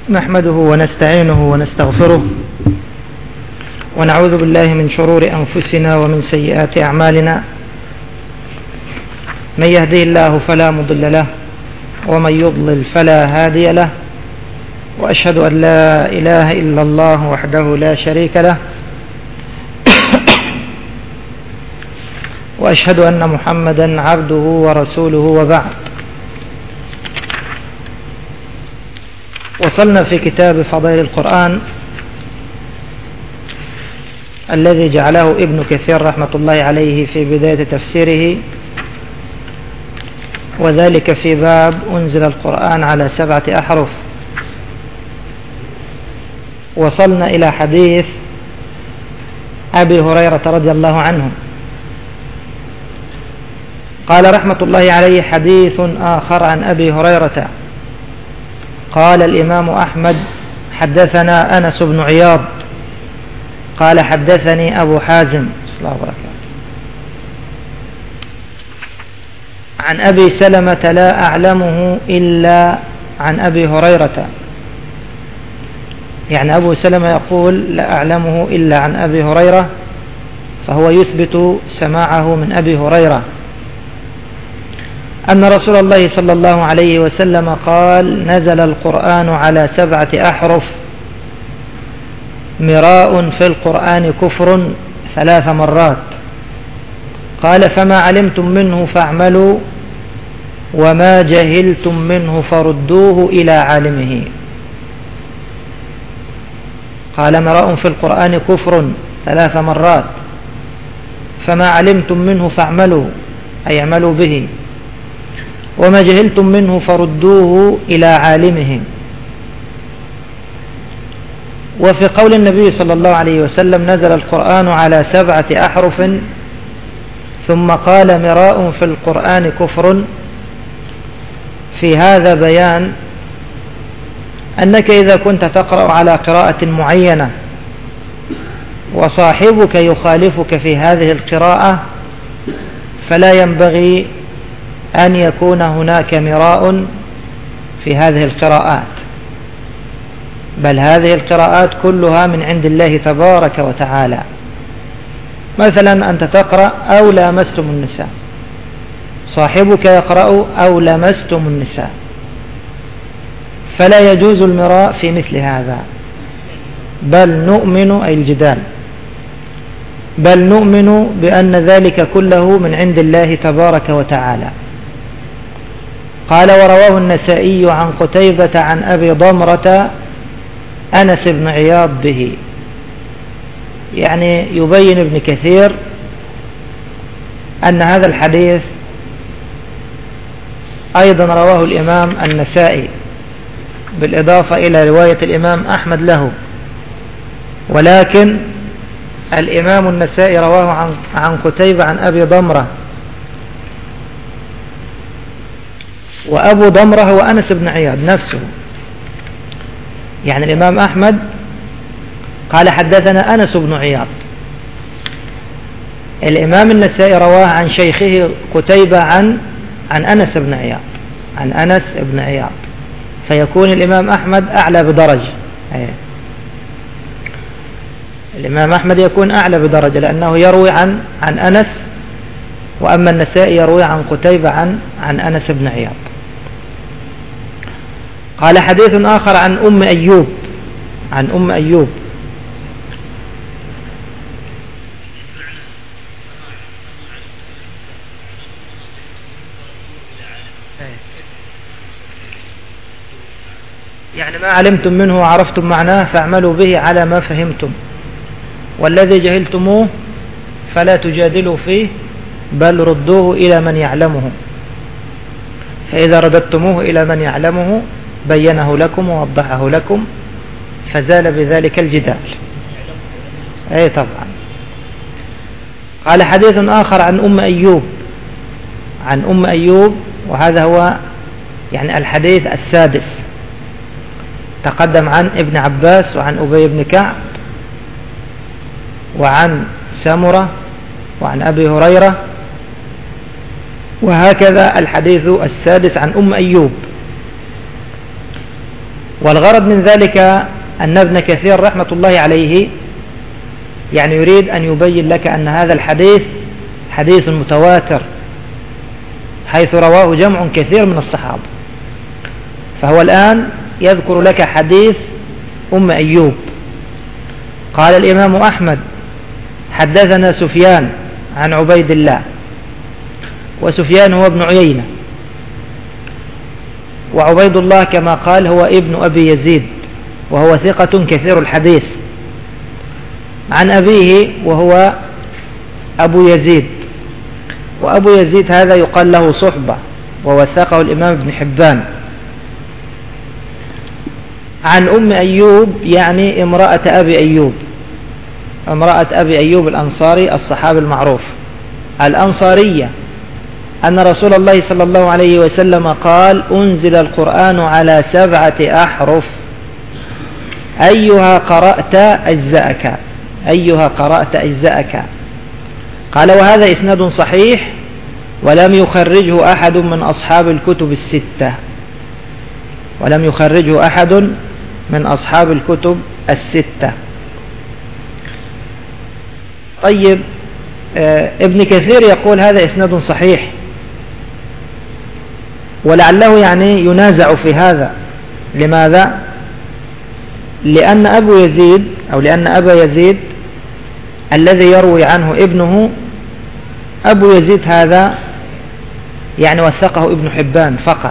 نحمده ونستعينه ونستغفره ونعوذ بالله من شرور أنفسنا ومن سيئات أعمالنا. من يهدي الله فلا مضل له ومن يضلل فلا هادي له، وأشهد أن لا إله إلا الله وحده لا شريك له، وأشهد أن محمدا عبده ورسوله، وبعد. وصلنا في كتاب فضائل القرآن الذي جعله ابن كثير رحمة الله عليه في بداية تفسيره، وذلك في باب أنزل القرآن على 7 أحرف. وصلنا إلى حديث أبي هريرة رضي الله عنه، قال رحمة الله عليه: حديث آخر عن أبي هريرة قال الإمام أحمد: حدثنا أنس بن عياض قال حدثني أبو حازم عن أبي سلمة لا أعلمه إلا عن أبي هريرة. يعني أبو سلمة يقول لا أعلمه إلا عن أبي هريرة، فهو يثبت سماعه من أبي هريرة أن رسول الله صلى الله عليه وسلم قال: نزل القرآن على 7 أحرف، مراء في القرآن كفر 3 مرات. قال: فما علمتم منه فاعملوا، وما جهلتم منه فردوه إلى عالمه. قال: مراء في القرآن كفر 3 مرات، فما علمتم منه فاعملوا، أي اعملوا به، وما جهلتم منه فردوه إلى عالمه. وفي قول النبي صلى الله عليه وسلم: نزل القرآن على 7 أحرف، ثم قال: مراء في القرآن كفر، في هذا بيان أنك إذا كنت تقرأ على قراءة معينة وصاحبك يخالفك في هذه القراءة، فلا ينبغي أن يكون هناك مراء في هذه القراءات، بل هذه القراءات كلها من عند الله تبارك وتعالى. مثلا أنت تقرأ أو لامستم النساء، صاحبك يقرأ أو لمستم النساء، فلا يجوز المراء في مثل هذا، بل نؤمن، أي الجدال، بل نؤمن بأن ذلك كله من عند الله تبارك وتعالى. قال: ورواه النسائي عن قتيبة عن أبي ضمرة أنس بن عياض به. يعني يبين ابن كثير أن هذا الحديث أيضا رواه الإمام النسائي، بالإضافة إلى رواية الإمام أحمد له، ولكن الإمام النسائي رواه عن قتيبة عن أبي ضمرة، وأبو ضمرة هو أنس بن عياض نفسه. يعني الإمام أحمد قال: حدثنا أنس بن عياض. الإمام النسائي رواه عن شيخه قتيبة عن أنس بن عياض، عن أنس بن عياض، فيكون الإمام أحمد أعلى بدرجة. الإمام أحمد يكون أعلى بدرجة لأنه يروي عن أنس، وأما النسائي يروي عن قتيبة عن أنس بن عياض. قال: حديث آخر عن أم أيوب، عن أم أيوب. يعني ما علمتم منه وعرفتم معناه فاعملوا به على ما فهمتم، والذي جهلتموه فلا تجادلوا فيه، بل ردوه إلى من يعلمه، فإذا رددتموه إلى من يعلمه بينه لكم ووضحه لكم، فزال بذلك الجدال. أي طبعا. قال: حديث آخر عن أم أيوب، عن أم أيوب، وهذا هو يعني الحديث السادس. تقدم عن ابن عباس وعن أبي بن كعب وعن سمرة وعن أبي هريرة، وهكذا الحديث السادس عن أم أيوب. والغرض من ذلك أن ابن كثير رحمة الله عليه يعني يريد أن يبين لك أن هذا الحديث حديث متواتر، حيث رواه جمع كثير من الصحابة. فهو الآن يذكر لك حديث أم أيوب. قال الإمام أحمد: حدثنا سفيان عن عبيد الله، وسفيان هو ابن عيينة، وعبيد الله كما قال هو ابن أبي يزيد، وهو ثقة كثير الحديث، عن أبيه وهو أبو يزيد. وأبو يزيد هذا يقال له صحبة، ووثقه الإمام ابن حبان. عن أم أيوب يعني امرأة أبي أيوب، امرأة أبي أيوب الأنصاري الصحابي المعروف الأنصارية، أن رسول الله صلى الله عليه وسلم قال: أنزل القرآن على 7 أحرف أيها قرأت أجزأك، أيها قرأت أجزأك. قال: وهذا إسناد صحيح ولم يخرجه أحد من أصحاب الكتب الستة، ولم يخرجه أحد من أصحاب الكتب الستة. طيب، ابن كثير يقول هذا إسناد صحيح، ولعله يعني ينازع في هذا. لماذا؟ لأن أبا يزيد الذي يروي عنه ابنه، أبو يزيد هذا يعني وثقه ابن حبان فقط،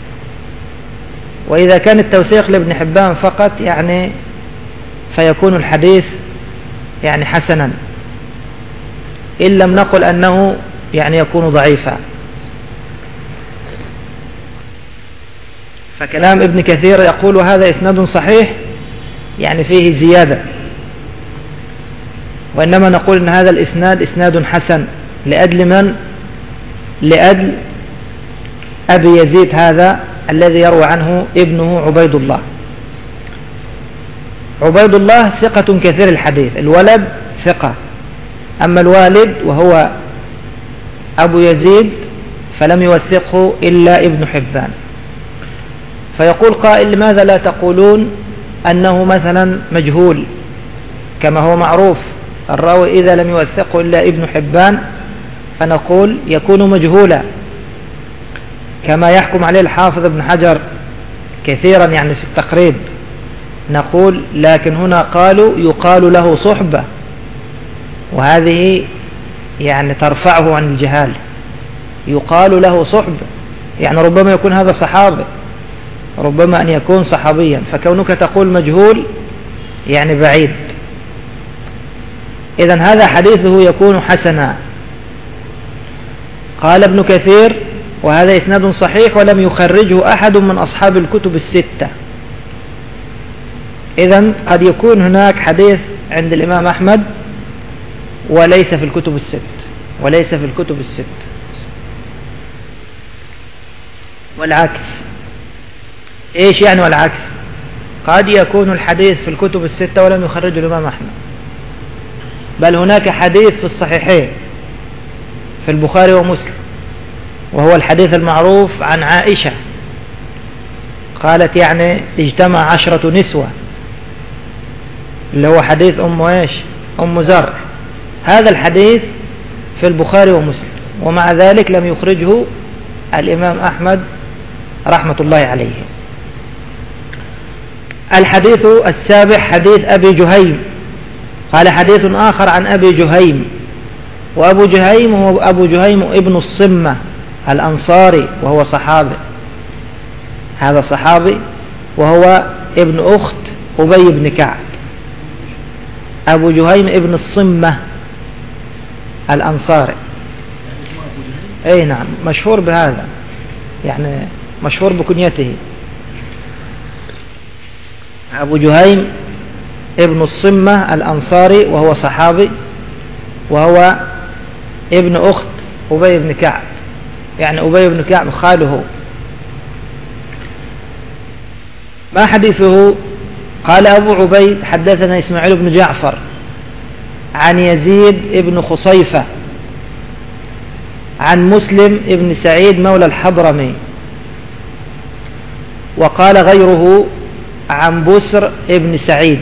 وإذا كان التوثيق لابن حبان فقط يعني فيكون الحديث يعني حسنا، إن لم نقل أنه يعني يكون ضعيفا. فكلام ابن كثير يقول هذا إسناد صحيح يعني فيه زيادة، وإنما نقول أن هذا الإسناد إسناد حسن لأجل من؟ لأجل أبي يزيد هذا الذي يروى عنه ابنه عبيد الله. عبيد الله ثقة كثير الحديث، الولد ثقة، أما الوالد وهو أبو يزيد فلم يوثقه إلا ابن حبان. فيقول قائل: لماذا لا تقولون أنه مثلا مجهول، كما هو معروف الراوي إذا لم يوثقه إلا ابن حبان فنقول يكون مجهولا، كما يحكم عليه الحافظ ابن حجر كثيرا يعني في التقريب. نقول لكن هنا قالوا يقال له صحبة، وهذه يعني ترفعه عن الجهال. يقال له صحبة يعني ربما يكون هذا صحابي، ربما أن يكون صحابيا، فكونك تقول مجهول يعني بعيد. إذن هذا حديثه يكون حسنا. قال ابن كثير: وهذا إسناد صحيح ولم يخرجه أحد من أصحاب الكتب الستة. إذن قد يكون هناك حديث عند الإمام أحمد وليس في الكتب الست، والعكس. إيش يعني والعكس؟ قد يكون الحديث في الكتب الستة ولم يخرجه الإمام أحمد، بل هناك حديث في الصحيحين في البخاري ومسلم، وهو الحديث المعروف عن عائشة قالت يعني اجتمع 10 نسوة، اللي هو حديث أم زرع. هذا الحديث في البخاري ومسلم، ومع ذلك لم يخرجه الإمام أحمد رحمة الله عليه. الحديث السابع حديث أبي جهيم. قال: حديث آخر عن أبي جهيم، وأبو جهيم هو أبو جهيم ابن الصمة الأنصاري، وهو صحابي، هذا صحابي، وهو ابن أخت أبي بن كعب. أبو جهيم ابن الصمة الأنصاري، أي نعم، مشهور بهذا، يعني مشهور بكنيته. أبو جهيم ابن الصمة الأنصاري، وهو صحابي، وهو ابن أخت أبي بن كعب، يعني أبي بن كعب خاله. ما حديثه؟ قال أبو عبيد: حدثنا إسماعيل بن جعفر عن يزيد ابن خصيفة عن مسلم ابن سعيد مولى الحضرمي. وقال غيره عن بسر ابن سعيد.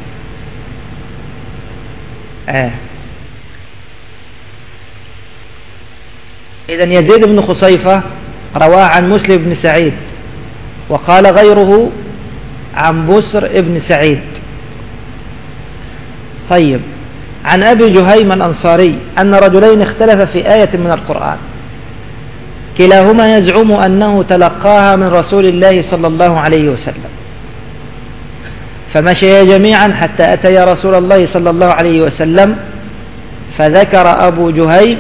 إذن يزيد بن خصيفة رواه عن مسلم بن سعيد، وقال غيره عن بسر ابن سعيد. طيب، عن أبي جهيم الأنصاري أن رجلين اختلف في آية من القرآن، كلاهما يزعم أنه تلقاها من رسول الله صلى الله عليه وسلم، فمشيا جميعا حتى أتيا رسول الله صلى الله عليه وسلم، فذكر أبو جهيم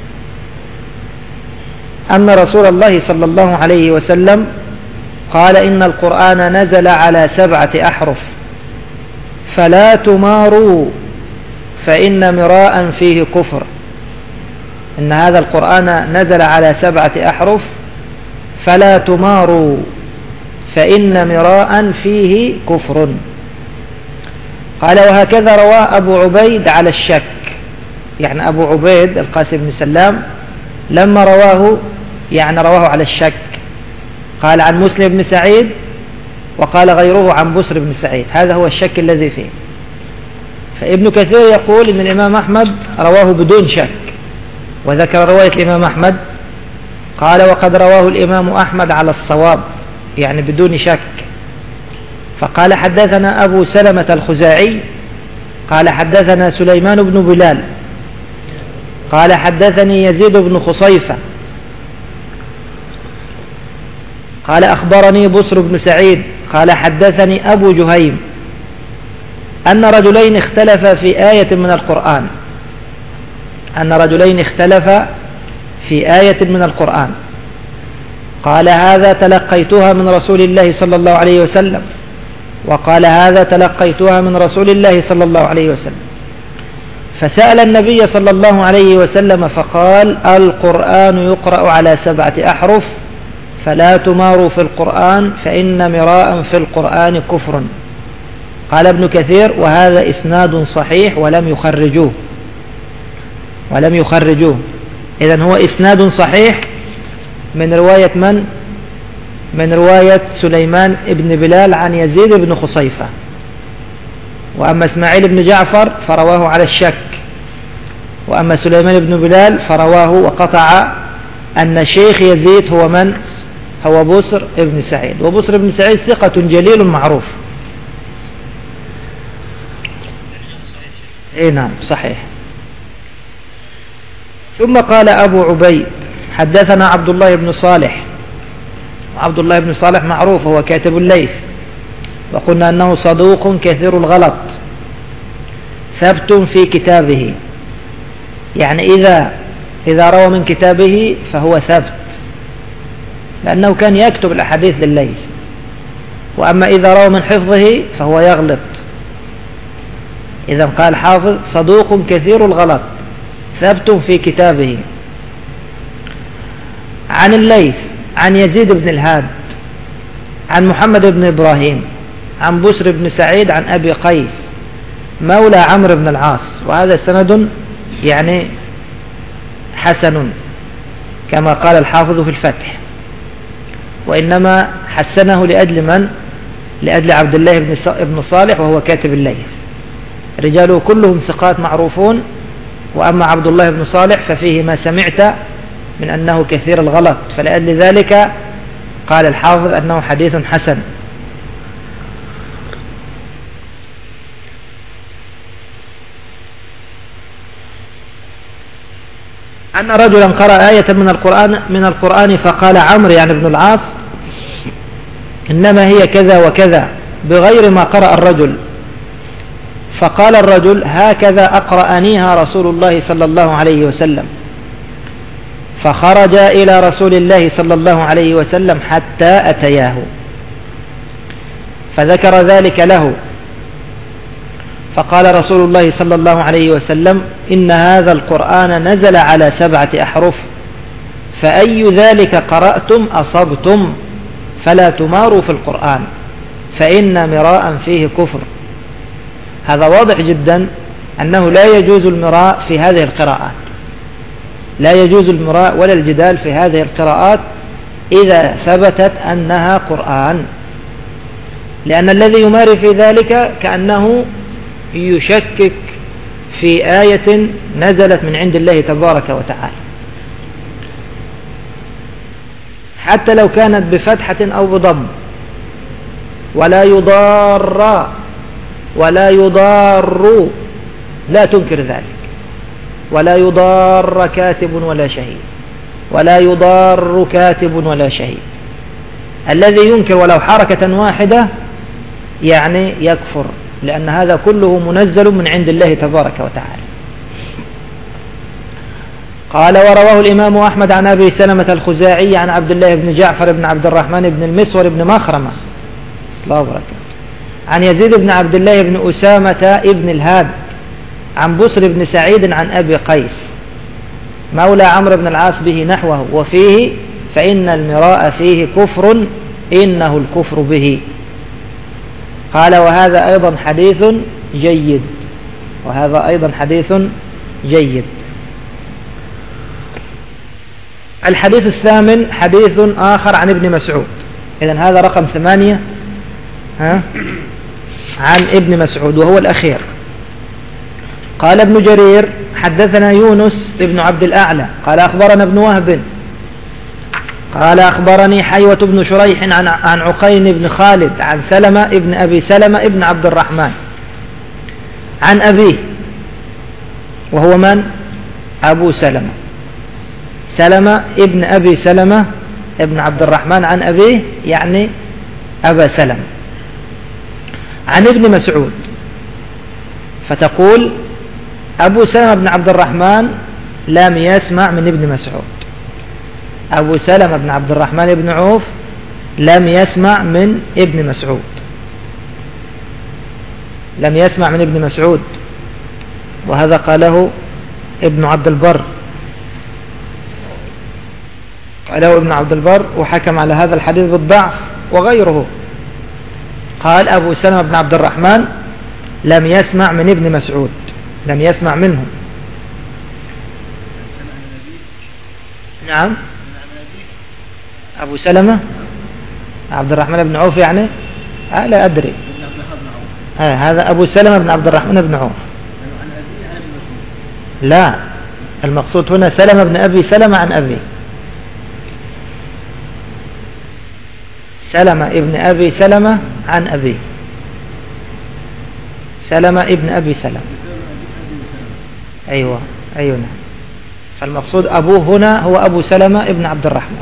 أن رسول الله صلى الله عليه وسلم قال إن القرآن نزل على 7 أحرف فلا تماروا فإن مراء فيه كفر. إن هذا القرآن نزل على 7 أحرف فلا تماروا فإن مراء فيه كفر. قال وهكذا رواه أبو عبيد على الشك، يعني أبو عبيد القاسم بن سلام لما رواه يعني رواه على الشك، قال عن مسلم بن سعيد وقال غيره عن بسر بن سعيد، هذا هو الشك الذي فيه. فابن كثير يقول إن الإمام أحمد رواه بدون شك، وذكر رواية الإمام أحمد قال وقد رواه الإمام أحمد على الصواب يعني بدون شك، فقال حدثنا أبو سلمة الخزاعي قال حدثنا سليمان بن بلال قال حدثني يزيد بن خصيفة قال أخبرني بسر بن سعيد قال حدثني أبو جهيم أن رجلين اختلفا في آية من القرآن، أن رجلين اختلفا في آية من القرآن، قال هذا تلقيتها من رسول الله صلى الله عليه وسلم، وقال هذا تلقيتها من رسول الله صلى الله عليه وسلم، فسأل النبي صلى الله عليه وسلم فقال القرآن يقرأ على 7 أحرف فلا تماروا في القرآن فإن مراء في القرآن كفر. قال ابن كثير وهذا إسناد صحيح ولم يخرجوه. إذن هو إسناد صحيح من رواية من؟ من رواية سليمان ابن بلال عن يزيد بن خصيفة. وأما إسماعيل بن جعفر فرواه على الشك، وأما سليمان بن بلال فرواه وقطع أن شيخ يزيد هو من؟ هو بسر ابن سعيد، وبسر ابن سعيد ثقة جليل معروف. نعم صحيح. ثم قال أبو عبيد حدثنا عبد الله بن صالح، وعبد الله بن صالح معروف هو كاتب الليث، وقلنا أنه صدوق كثير الغلط ثبت في كتابه، يعني إذا روى من كتابه فهو ثبت، لأنه كان يكتب الأحاديث للليث. وأما إذا روى من حفظه فهو يغلط. إذا قال حافظ صدوق كثير الغلط ثبت في كتابه. عن الليث عن يزيد بن الهاد عن محمد بن إبراهيم عن بسر بن سعيد عن أبي قيس مولى عمرو بن العاص، وهذا سند يعني حسن كما قال الحافظ في الفتح، وإنما حسنه لأجل من؟ لأجل عبد الله بن صالح وهو كاتب الليث، رجاله كلهم ثقات معروفون، وأما عبد الله بن صالح ففيه ما سمعت من أنه كثير الغلط، فلأجل ذلك قال الحافظ أنه حديث حسن. أن رجلا قرأ آية من القرآن فقال عمرو يعني ابن العاص إنما هي كذا وكذا بغير ما قرأ الرجل، فقال الرجل هكذا أقرأنيها رسول الله صلى الله عليه وسلم، فخرج إلى رسول الله صلى الله عليه وسلم حتى أتياه فذكر ذلك له، فقال رسول الله صلى الله عليه وسلم إن هذا القرآن نزل على 7 أحرف فأي ذلك قرأتم أصبتم فلا تماروا في القرآن فإن مراء فيه كفر. هذا واضح جدا أنه لا يجوز المراء في هذه القراءات، لا يجوز المراء ولا الجدال في هذه القراءات إذا ثبتت أنها قرآن. لأن الذي يماري في ذلك كأنه يشكك في آية نزلت من عند الله تبارك وتعالى، حتى لو كانت بفتحة أو بضم. ولا يضار ولا يضار، لا تنكر ذلك. ولا يضار كاتب ولا شهيد، ولا يضار كاتب ولا شهيد. الذي ينكر ولو حركة واحدة يعني يكفر، لأن هذا كله منزل من عند الله تبارك وتعالى. قال: ورواه الإمام أحمد عن أبي سلمة الخزاعي عن عبد الله بن جعفر بن عبد الرحمن بن المسور بن مخرمة عن يزيد بن عبد الله بن أسامة ابن الهاد عن بصر بن سعيد عن أبي قيس مولى عمرو بن العاص به نحوه، وفيه: فإن المراء فيه كفر إنه الكفر به. قال: وهذا أيضا حديث جيد. وهذا أيضا حديث جيد. الحديث الثامن حديث آخر عن ابن مسعود. إذن هذا رقم 8 عن ابن مسعود وهو الأخير. قال ابن جرير: حدثنا يونس ابن عبد الأعلى قال أخبرنا ابن وهب قال أخبرني حيوة بن شريح عن عقين بن خالد عن سلمة ابن أبي سلمة ابن عبد الرحمن عن أبيه، وهو من؟ أبو سلمة، سلمة ابن أبي سلمة ابن عبد الرحمن عن أبيه يعني أبا سلمة عن ابن مسعود. فتقول أبو سلمة بن عبد الرحمن لم يسمع من ابن مسعود، أبو سلمة بن عبد الرحمن بن عوف لم يسمع من ابن مسعود، لم يسمع من ابن مسعود. وهذا قاله ابن عبد البر، قاله ابن عبد البر وحكم على هذا الحديث بالضعف وغيره. قال أبو سلمة بن عبد الرحمن لم يسمع من ابن مسعود، لم يسمع منه. نعم، أبو سلمة عبد الرحمن بن عوف يعني لا أدري. هذا أبو سلمة بن عبد الرحمن بن عوف. لا، المقصود هنا سلمة بن أبي سلمة عن أبي، سلمة ابن أبي سلمة عن أبي، سلمة ابن أبي سلمة. أيوة نعم. فالمقصود أبوه هنا هو أبو سلمة ابن عبد الرحمن.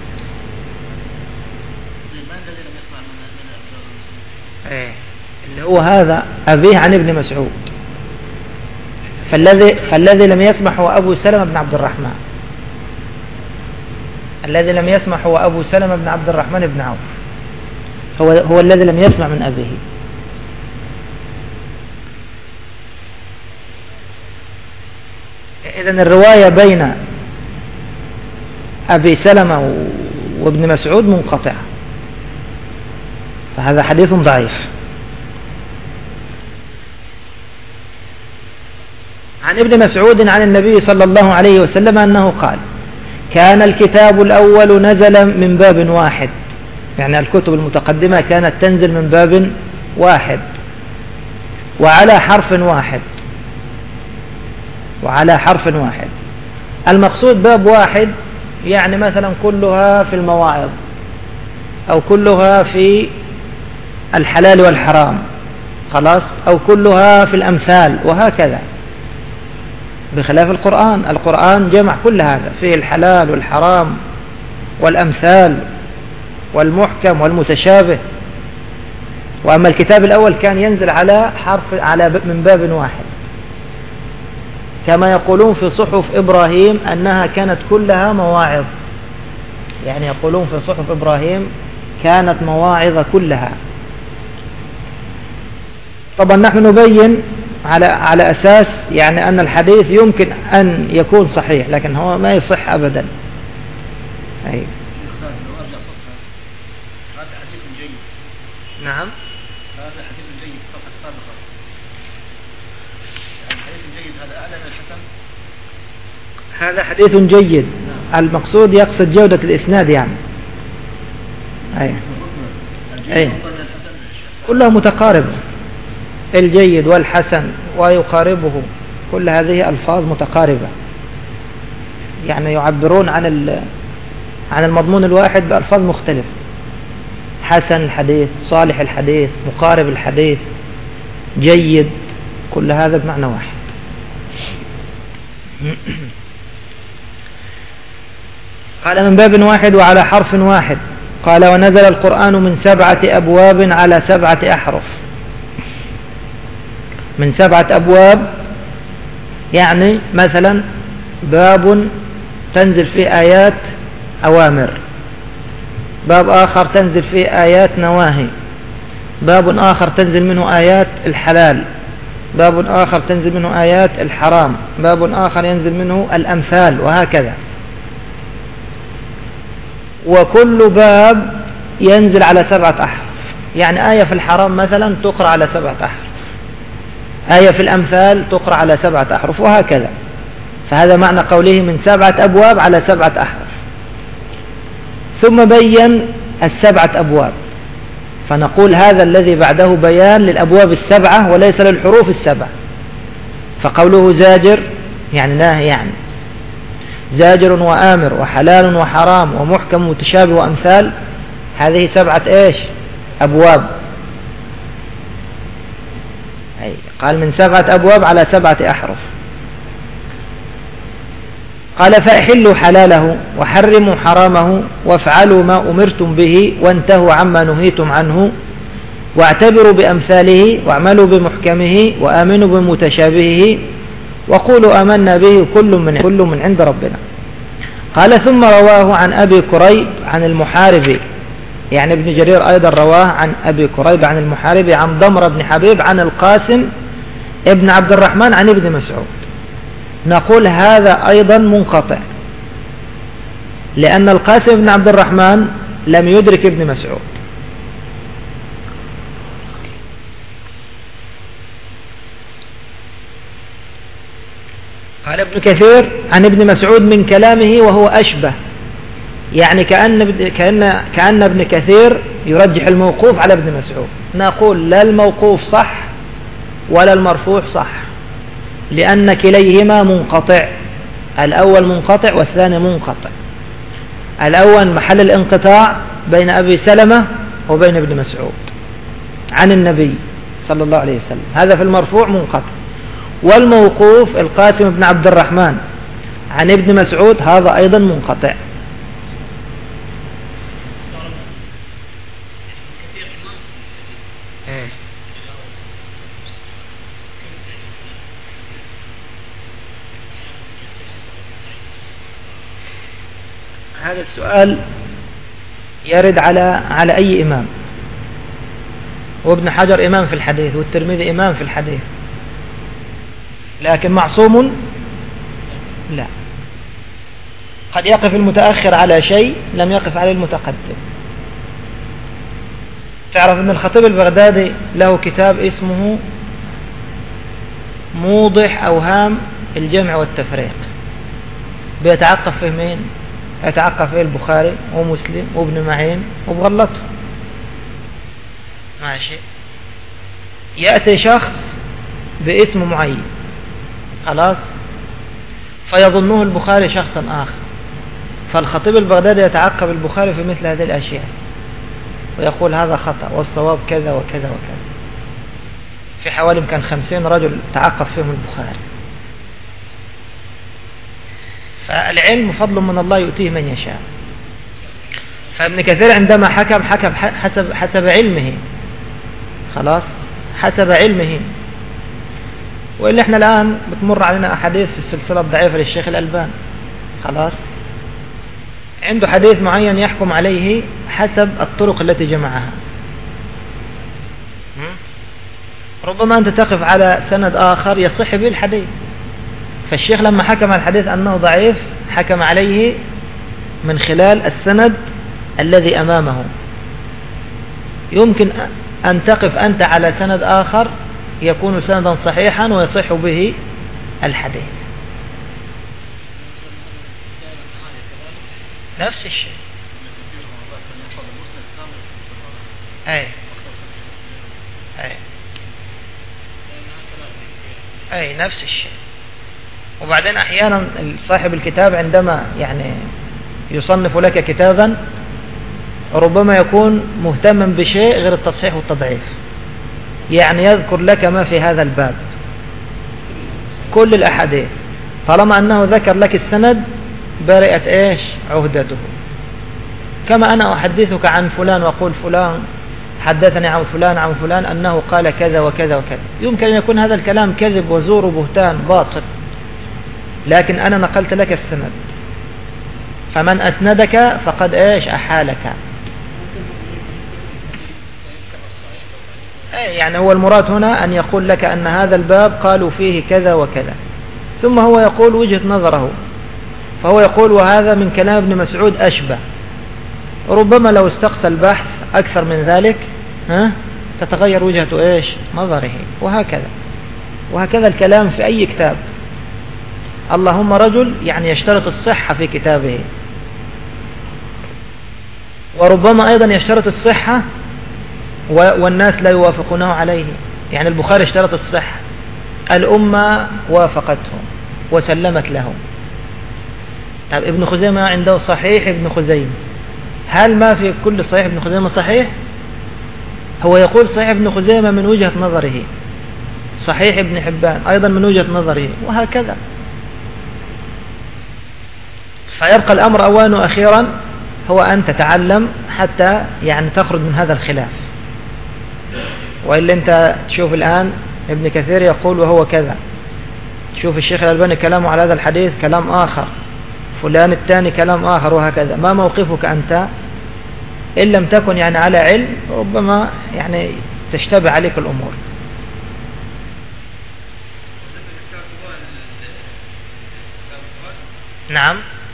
اللي هو هذا أبيه عن ابن مسعود، فالذي لم يسمع هو أبو سلمة بن عبد الرحمن، الذي لم يسمع هو أبو سلمة بن عبد الرحمن بن عوف، هو الذي لم يسمع من أبيه. إذن الرواية بين أبي سلمة وابن مسعود منقطعة، فهذا حديث ضعيف. عن ابن مسعود عن النبي صلى الله عليه وسلم أنه قال: كان الكتاب الأول نزل من باب واحد، يعني الكتب المتقدمة كانت تنزل من باب واحد وعلى حرف واحد، وعلى حرف واحد. المقصود باب واحد يعني مثلا كلها في المواعظ، أو كلها في الحلال والحرام، خلاص، أو كلها في الأمثال، وهكذا. بخلاف القرآن جمع كل هذا، فيه الحلال والحرام والأمثال والمحكم والمتشابه. وأما الكتاب الأول كان ينزل على من باب واحد، كما يقولون في صحف إبراهيم أنها كانت كلها مواعظ، يعني يقولون في صحف إبراهيم كانت مواعظ كلها. طبعا نحن نبين على أساس يعني أن الحديث يمكن أن يكون صحيح، لكن هو ما يصح أبدا. أي نعم، هذا حديث جيد صفحة سابقة، يعني حديث جيد هذا أعلى من الحسن. هذا حديث جيد، المقصود يقصد جودة الإسناد يعني. أي كلها متقاربة، الجيد والحسن ويقاربه، كل هذه ألفاظ متقاربة، يعني يعبرون عن المضمون الواحد بألفاظ مختلفة. حسن الحديث، صالح الحديث، مقارب الحديث، جيد، كل هذا بمعنى واحد. قال من باب واحد وعلى حرف واحد. قال ونزل القرآن من 7 أبواب على 7 أحرف. من 7 أبواب يعني مثلا باب تنزل فيه آيات أوامر، باب آخر تنزل فيه آيات نواهي، باب آخر تنزل منه آيات الحلال، باب آخر تنزل منه آيات الحرام، باب آخر ينزل منه الأمثال، وهكذا. وكل باب ينزل على 7 أحرف، يعني آية في الحرام مثلا تقرأ على 7 أحرف، آية في الأمثال تقرأ على 7 أحرف، وهكذا. فهذا معنى قوله من 7 أبواب على 7 أحرف. ثم بين 7 أبواب، فنقول هذا الذي بعده بيان للأبواب 7 وليس للحروف 7. فقوله زاجر يعني ناهي، يعني زاجر وآمر وحلال وحرام ومحكم متشابه وأمثال، هذه 7 إيش؟ أبواب. قال من 7 أبواب على 7 أحرف. قال فأحلوا حلاله وحرموا حرامه وافعلوا ما أمرتم به وانتهوا عما نهيتم عنه واعتبروا بأمثاله واعملوا بمحكمه وآمنوا بمتشابهه وقولوا آمنا به كل من عند ربنا. قال ثم رواه عن أبي كريب عن المحاربي، يعني ابن جرير أيضا رواه عن أبي كريب عن المحاربي عن ضمر بن حبيب عن القاسم ابن عبد الرحمن عن ابن مسعود. نقول هذا أيضا منقطع، لأن القاسم بن عبد الرحمن لم يدرك ابن مسعود. قال ابن كثير عن ابن مسعود من كلامه وهو أشبه، يعني كأن ابن كثير يرجح الموقوف على ابن مسعود. نقول لا الموقوف صح ولا المرفوع صح، لأن كليهما منقطع، الأول منقطع والثاني منقطع. الأول محل الانقطاع بين أبي سلمة وبين ابن مسعود عن النبي صلى الله عليه وسلم، هذا في المرفوع منقطع. والموقوف القاسم بن عبد الرحمن عن ابن مسعود هذا أيضا منقطع. هذا السؤال يرد على أي إمام، وابن حجر إمام في الحديث والترمذي إمام في الحديث، لكن معصوم لا. قد يقف المتأخر على شيء لم يقف عليه المتقدم. تعرف أن الخطيب البغدادي له كتاب اسمه موضح أوهام الجمع والتفريق، بيتعقب فيه مين؟ يتعقب فيه البخاري ومسلم وابن معين وبغلطه. ماشي، يأتي شخص باسم معين خلاص فيظنه البخاري شخصا آخر، فالخطيب البغدادي يتعقب البخاري في مثل هذه الأشياء ويقول هذا خطأ والصواب كذا وكذا وكذا. في حوالي يمكن 50 رجل تعقب فيهم البخاري. فالعلم فضل من الله يؤتيه من يشاء. فابن كثير عندما حكم حسب علمه، خلاص حسب علمه. وإلا احنا الآن بتمر علينا أحاديث في السلسلة الضعيفة للشيخ الألباني، خلاص عنده حديث معين يحكم عليه حسب الطرق التي جمعها. ربما أنت تقف على سند آخر يصح به الحديث، فالشيخ لما حكم الحديث أنه ضعيف حكم عليه من خلال السند الذي أمامه. يمكن أن تقف أنت على سند آخر يكون سندا صحيحا ويصح به الحديث. نفس الشيء. أي أي نفس الشيء. وبعدين أحيانا صاحب الكتاب عندما يعني يصنف لك كتابا ربما يكون مهتما بشيء غير التصحيح والتضعيف، يعني يذكر لك ما في هذا الباب كل الأحاديث، طالما أنه ذكر لك السند برئت إيش عهدته. كما أنا أحدثك عن فلان وأقول فلان حدثني عن فلان عن فلان أنه قال كذا وكذا وكذا، يمكن أن يكون هذا الكلام كذب وزور وبهتان باطل، لكن أنا نقلت لك السند، فمن أسندك فقد إيش أحالك. يعني هو المراد هنا أن يقول لك أن هذا الباب قالوا فيه كذا وكذا، ثم هو يقول وجهة نظره، فهو يقول وهذا من كلام ابن مسعود أشبه، ربما لو استقصى البحث أكثر من ذلك تتغير وجهة إيش نظره، وهكذا الكلام في أي كتاب. اللهم رجل يعني يشترط الصحة في كتابه، وربما أيضا يشترط الصحة والناس لا يوافقونه عليه. يعني البخاري اشترط الصحة، الأمة وافقته وسلمت له. طب ابن خزيمة عنده صحيح ابن خزيمة، هل ما في كل صحيح ابن خزيمة صحيح؟ هو يقول صحيح ابن خزيمة من وجهة نظره، صحيح ابن حبان أيضا من وجهة نظره، وهكذا. فيبقى الأمر أولا وأخيرا هو أن تتعلم حتى يعني تخرج من هذا الخلاف. وإلا أنت تشوف الآن ابن كثير يقول وهو كذا، تشوف الشيخ الألباني كلامه على هذا الحديث كلام آخر، فلان الثاني كلام آخر، وهكذا. ما موقفك أنت؟ إن لم تكن يعني على علم ربما يعني تشتبه عليك الأمور. نعم.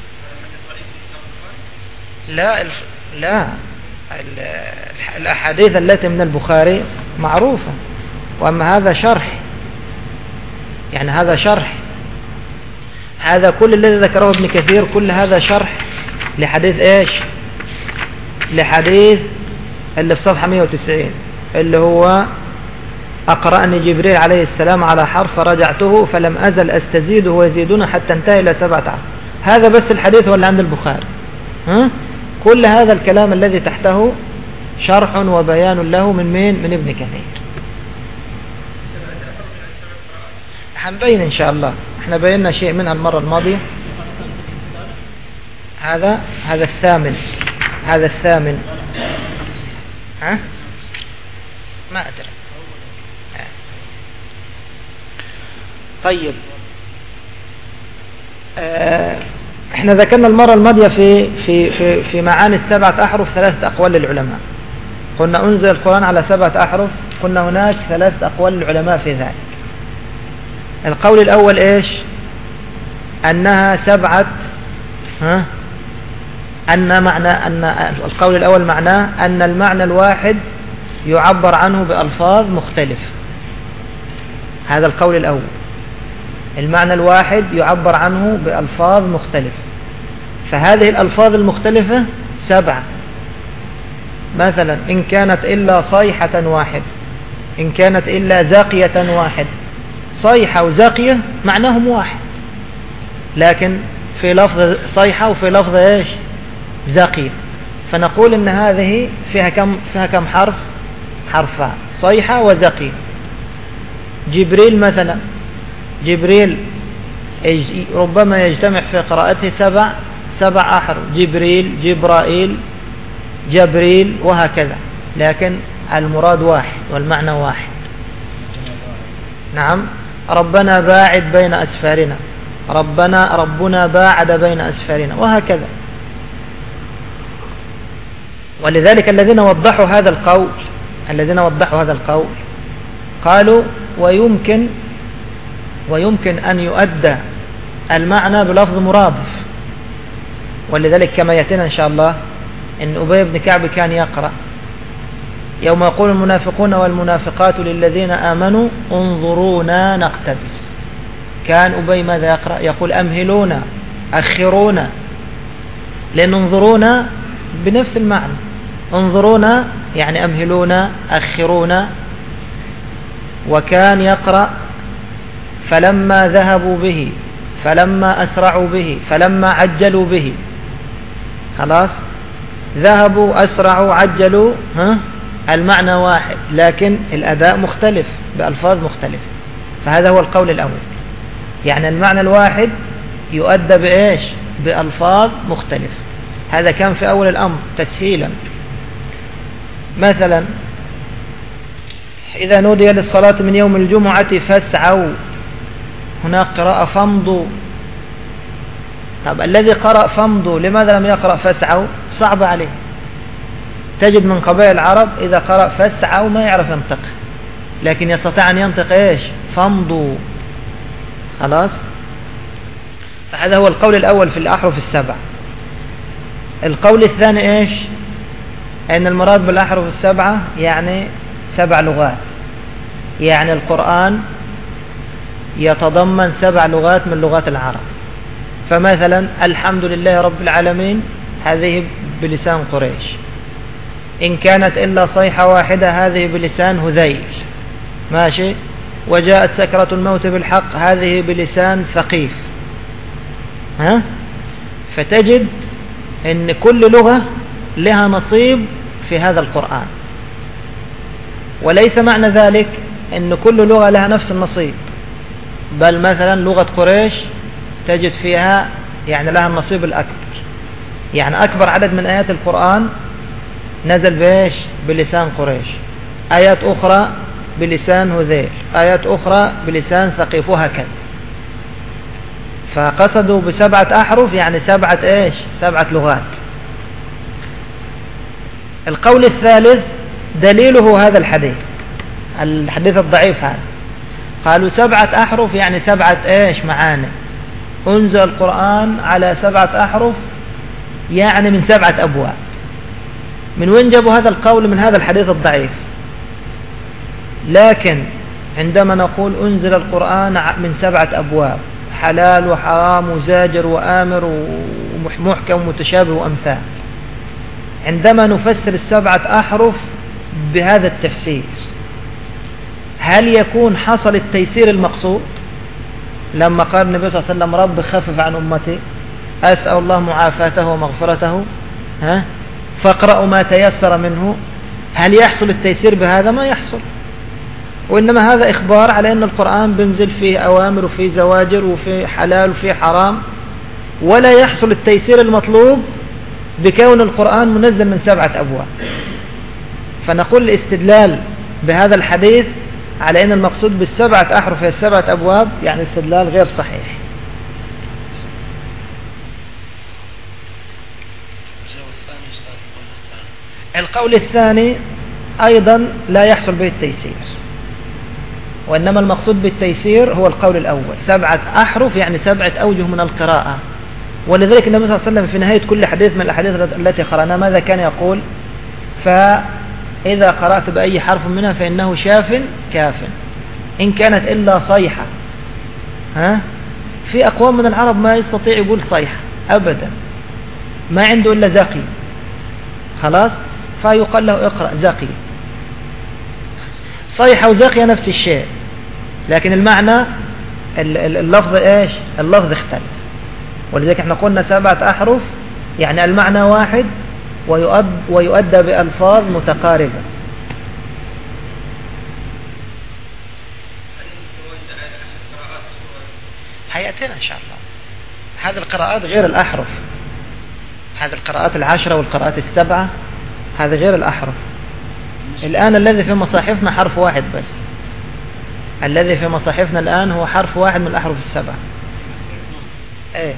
لا الأحاديث التي من البخاري معروفة، وأما هذا شرح، يعني هذا شرح، هذا كل الذي ذكره ابن كثير كل هذا شرح لحديث إيش؟ لحديث اللي في صفحة 190 اللي هو أقرأني جبريل عليه السلام على حرف فرجعته فلم أزل أستزيده ويزيدون حتى انتهى إلى 17. هذا بس الحديث ولا عند البخاري؟ كل هذا الكلام الذي تحته شرح وبيان له من مين؟ من ابن كثير. حنبين إن شاء الله، احنا بينا شيء منها المرة الماضية. هذا الثامن، هذا الثامن. ما أدري. طيب احنا ذكرنا المرة الماضية في معاني السبعة أحرف 3 أقوال للعلماء. قلنا أنزل القرآن على 7 أحرف، قلنا هناك 3 أقوال للعلماء في ذلك. القول الأول إيش؟ أنها 7 القول الأول معناه أن المعنى الواحد يعبر عنه بألفاظ مختلفة. هذا القول الأول، المعنى الواحد يعبر عنه بألفاظ مختلفة، فهذه الألفاظ المختلفة 7. مثلا إن كانت إلا صيحة واحد، إن كانت إلا زاقية واحد. صيحة وزاقية معناهم واحد، لكن في لفظ صيحة وفي لفظ إيش؟ زاقية. فنقول إن هذه فيها كم حرف؟ حرفان، صيحة وزاقية. جبريل مثلا، جبريل ربما يجتمع في قراءته 7 أحرف، جبريل، جبرائيل، جبريل، وهكذا، لكن المراد واحد والمعنى واحد. نعم. ربنا باعد بين أسفارنا، ربنا باعد بين أسفارنا، وهكذا. ولذلك الذين وضحوا هذا القول قالوا ويمكن أن يؤدى المعنى بلفظ مرادف. ولذلك كما يأتينا إن شاء الله إن أبي بن كعب كان يقرأ يوم يقول المنافقون والمنافقات للذين آمنوا انظرونا نقتبس. كان أبي ماذا يقرأ؟ يقول أمهلونا، أخرونا، لأن انظرونا بنفس المعنى، انظرونا يعني أمهلونا، أخرونا. وكان يقرأ فلما ذهبوا به، فلما أسرعوا به، فلما عجلوا به. خلاص، ذهبوا أسرعوا عجلوا، المعنى واحد لكن الأداء مختلف بألفاظ مختلفة. فهذا هو القول الأول، يعني المعنى الواحد يؤدى بإيش؟ بألفاظ مختلفة. هذا كان في أول الأمر تسهيلا. مثلا إذا نودي للصلاة من يوم الجمعة فاسعوا، هناك قراءة فامضوا. طب الذي قرأ فامضوا لماذا لم يقرأ فاسعوا؟ صعب عليه. تجد من قبائل العرب إذا قرأ فاسعوا ما يعرف ينطق، لكن يستطيع أن ينطق إيش؟ فامضوا. خلاص، فهذا هو القول الأول في الأحرف السبع. القول الثاني إيش؟ أن المراد بالأحرف السبعة يعني 7 لغات، يعني القرآن يتضمن 7 لغات من لغات العرب. فمثلا الحمد لله رب العالمين هذه بلسان قريش، إن كانت إلا صيحة واحدة هذه بلسان هذيل، ماشي. وجاءت سكرة الموت بالحق هذه بلسان ثقيف. فتجد أن كل لغة لها نصيب في هذا القرآن، وليس معنى ذلك أن كل لغة لها نفس النصيب، بل مثلا لغة قريش تجد فيها يعني لها النصيب الأكبر، يعني أكبر عدد من آيات القرآن نزل بإيش؟ بلسان قريش. آيات أخرى بلسان هذيل، آيات أخرى بلسان ثقيف، وهكذا. فقصدوا ب7 أحرف يعني 7 إيش؟ 7 لغات. القول الثالث دليله هذا الحديث الضعيف هذا. قالوا 7 أحرف يعني 7 إيش؟ معاني. أنزل القرآن على 7 أحرف يعني من 7 أبواب. من وين جابوا هذا القول؟ من هذا الحديث الضعيف. لكن عندما نقول أنزل القرآن من 7 أبواب، حلال وحرام وزاجر وآمر ومحكم ومتشابه وأمثال، عندما نفسر 7 أحرف بهذا التفسير هل يكون حصل التيسير المقصود؟ لما قال النبي صلى الله عليه وسلم رب خفف عن أمتي، أسأل الله معافاته ومغفرته، فاقرأوا ما تيسر منه، هل يحصل التيسير بهذا؟ ما يحصل. وإنما هذا إخبار على أن القرآن بنزل فيه أوامر وفيه زواجر وفيه حلال وفيه حرام، ولا يحصل التيسير المطلوب بكون القرآن منزل من 7 أبواب. فنقول الاستدلال بهذا الحديث على أن المقصود بال7 أحرف هي 7 أبواب يعني استدلال غير صحيح. القول الثاني أيضا لا يحصل به التيسير، وإنما المقصود بالتيسير هو القول الأول، 7 أحرف يعني 7 أوجه من القراءة. ولذلك النبي صلى الله عليه وسلم في نهاية كل حديث من الأحاديث التي قرأناها ماذا كان يقول؟ فإذا قرأت بأي حرف منها فإنه شاف كاف، إن كانت إلا صيحة. في أقوام من العرب ما يستطيع يقول صيحة أبدا، ما عنده إلا زقي، خلاص، فيقال له اقرأ زقي. صيحة وزقي نفس الشيء، لكن المعنى اللفظ إيش؟ اللفظ اختلف. ولذلك احنا قلنا 7 أحرف يعني المعنى واحد ويؤدى بألفاظ متقاربة. هيأتينا إن شاء الله. هذه القراءات غير الأحرف، هذه القراءات 10 والقراءات 7 هذه غير الأحرف. الآن الذي في مصاحفنا حرف واحد بس، الذي في مصاحفنا الآن هو حرف واحد من الأحرف 7. إيه،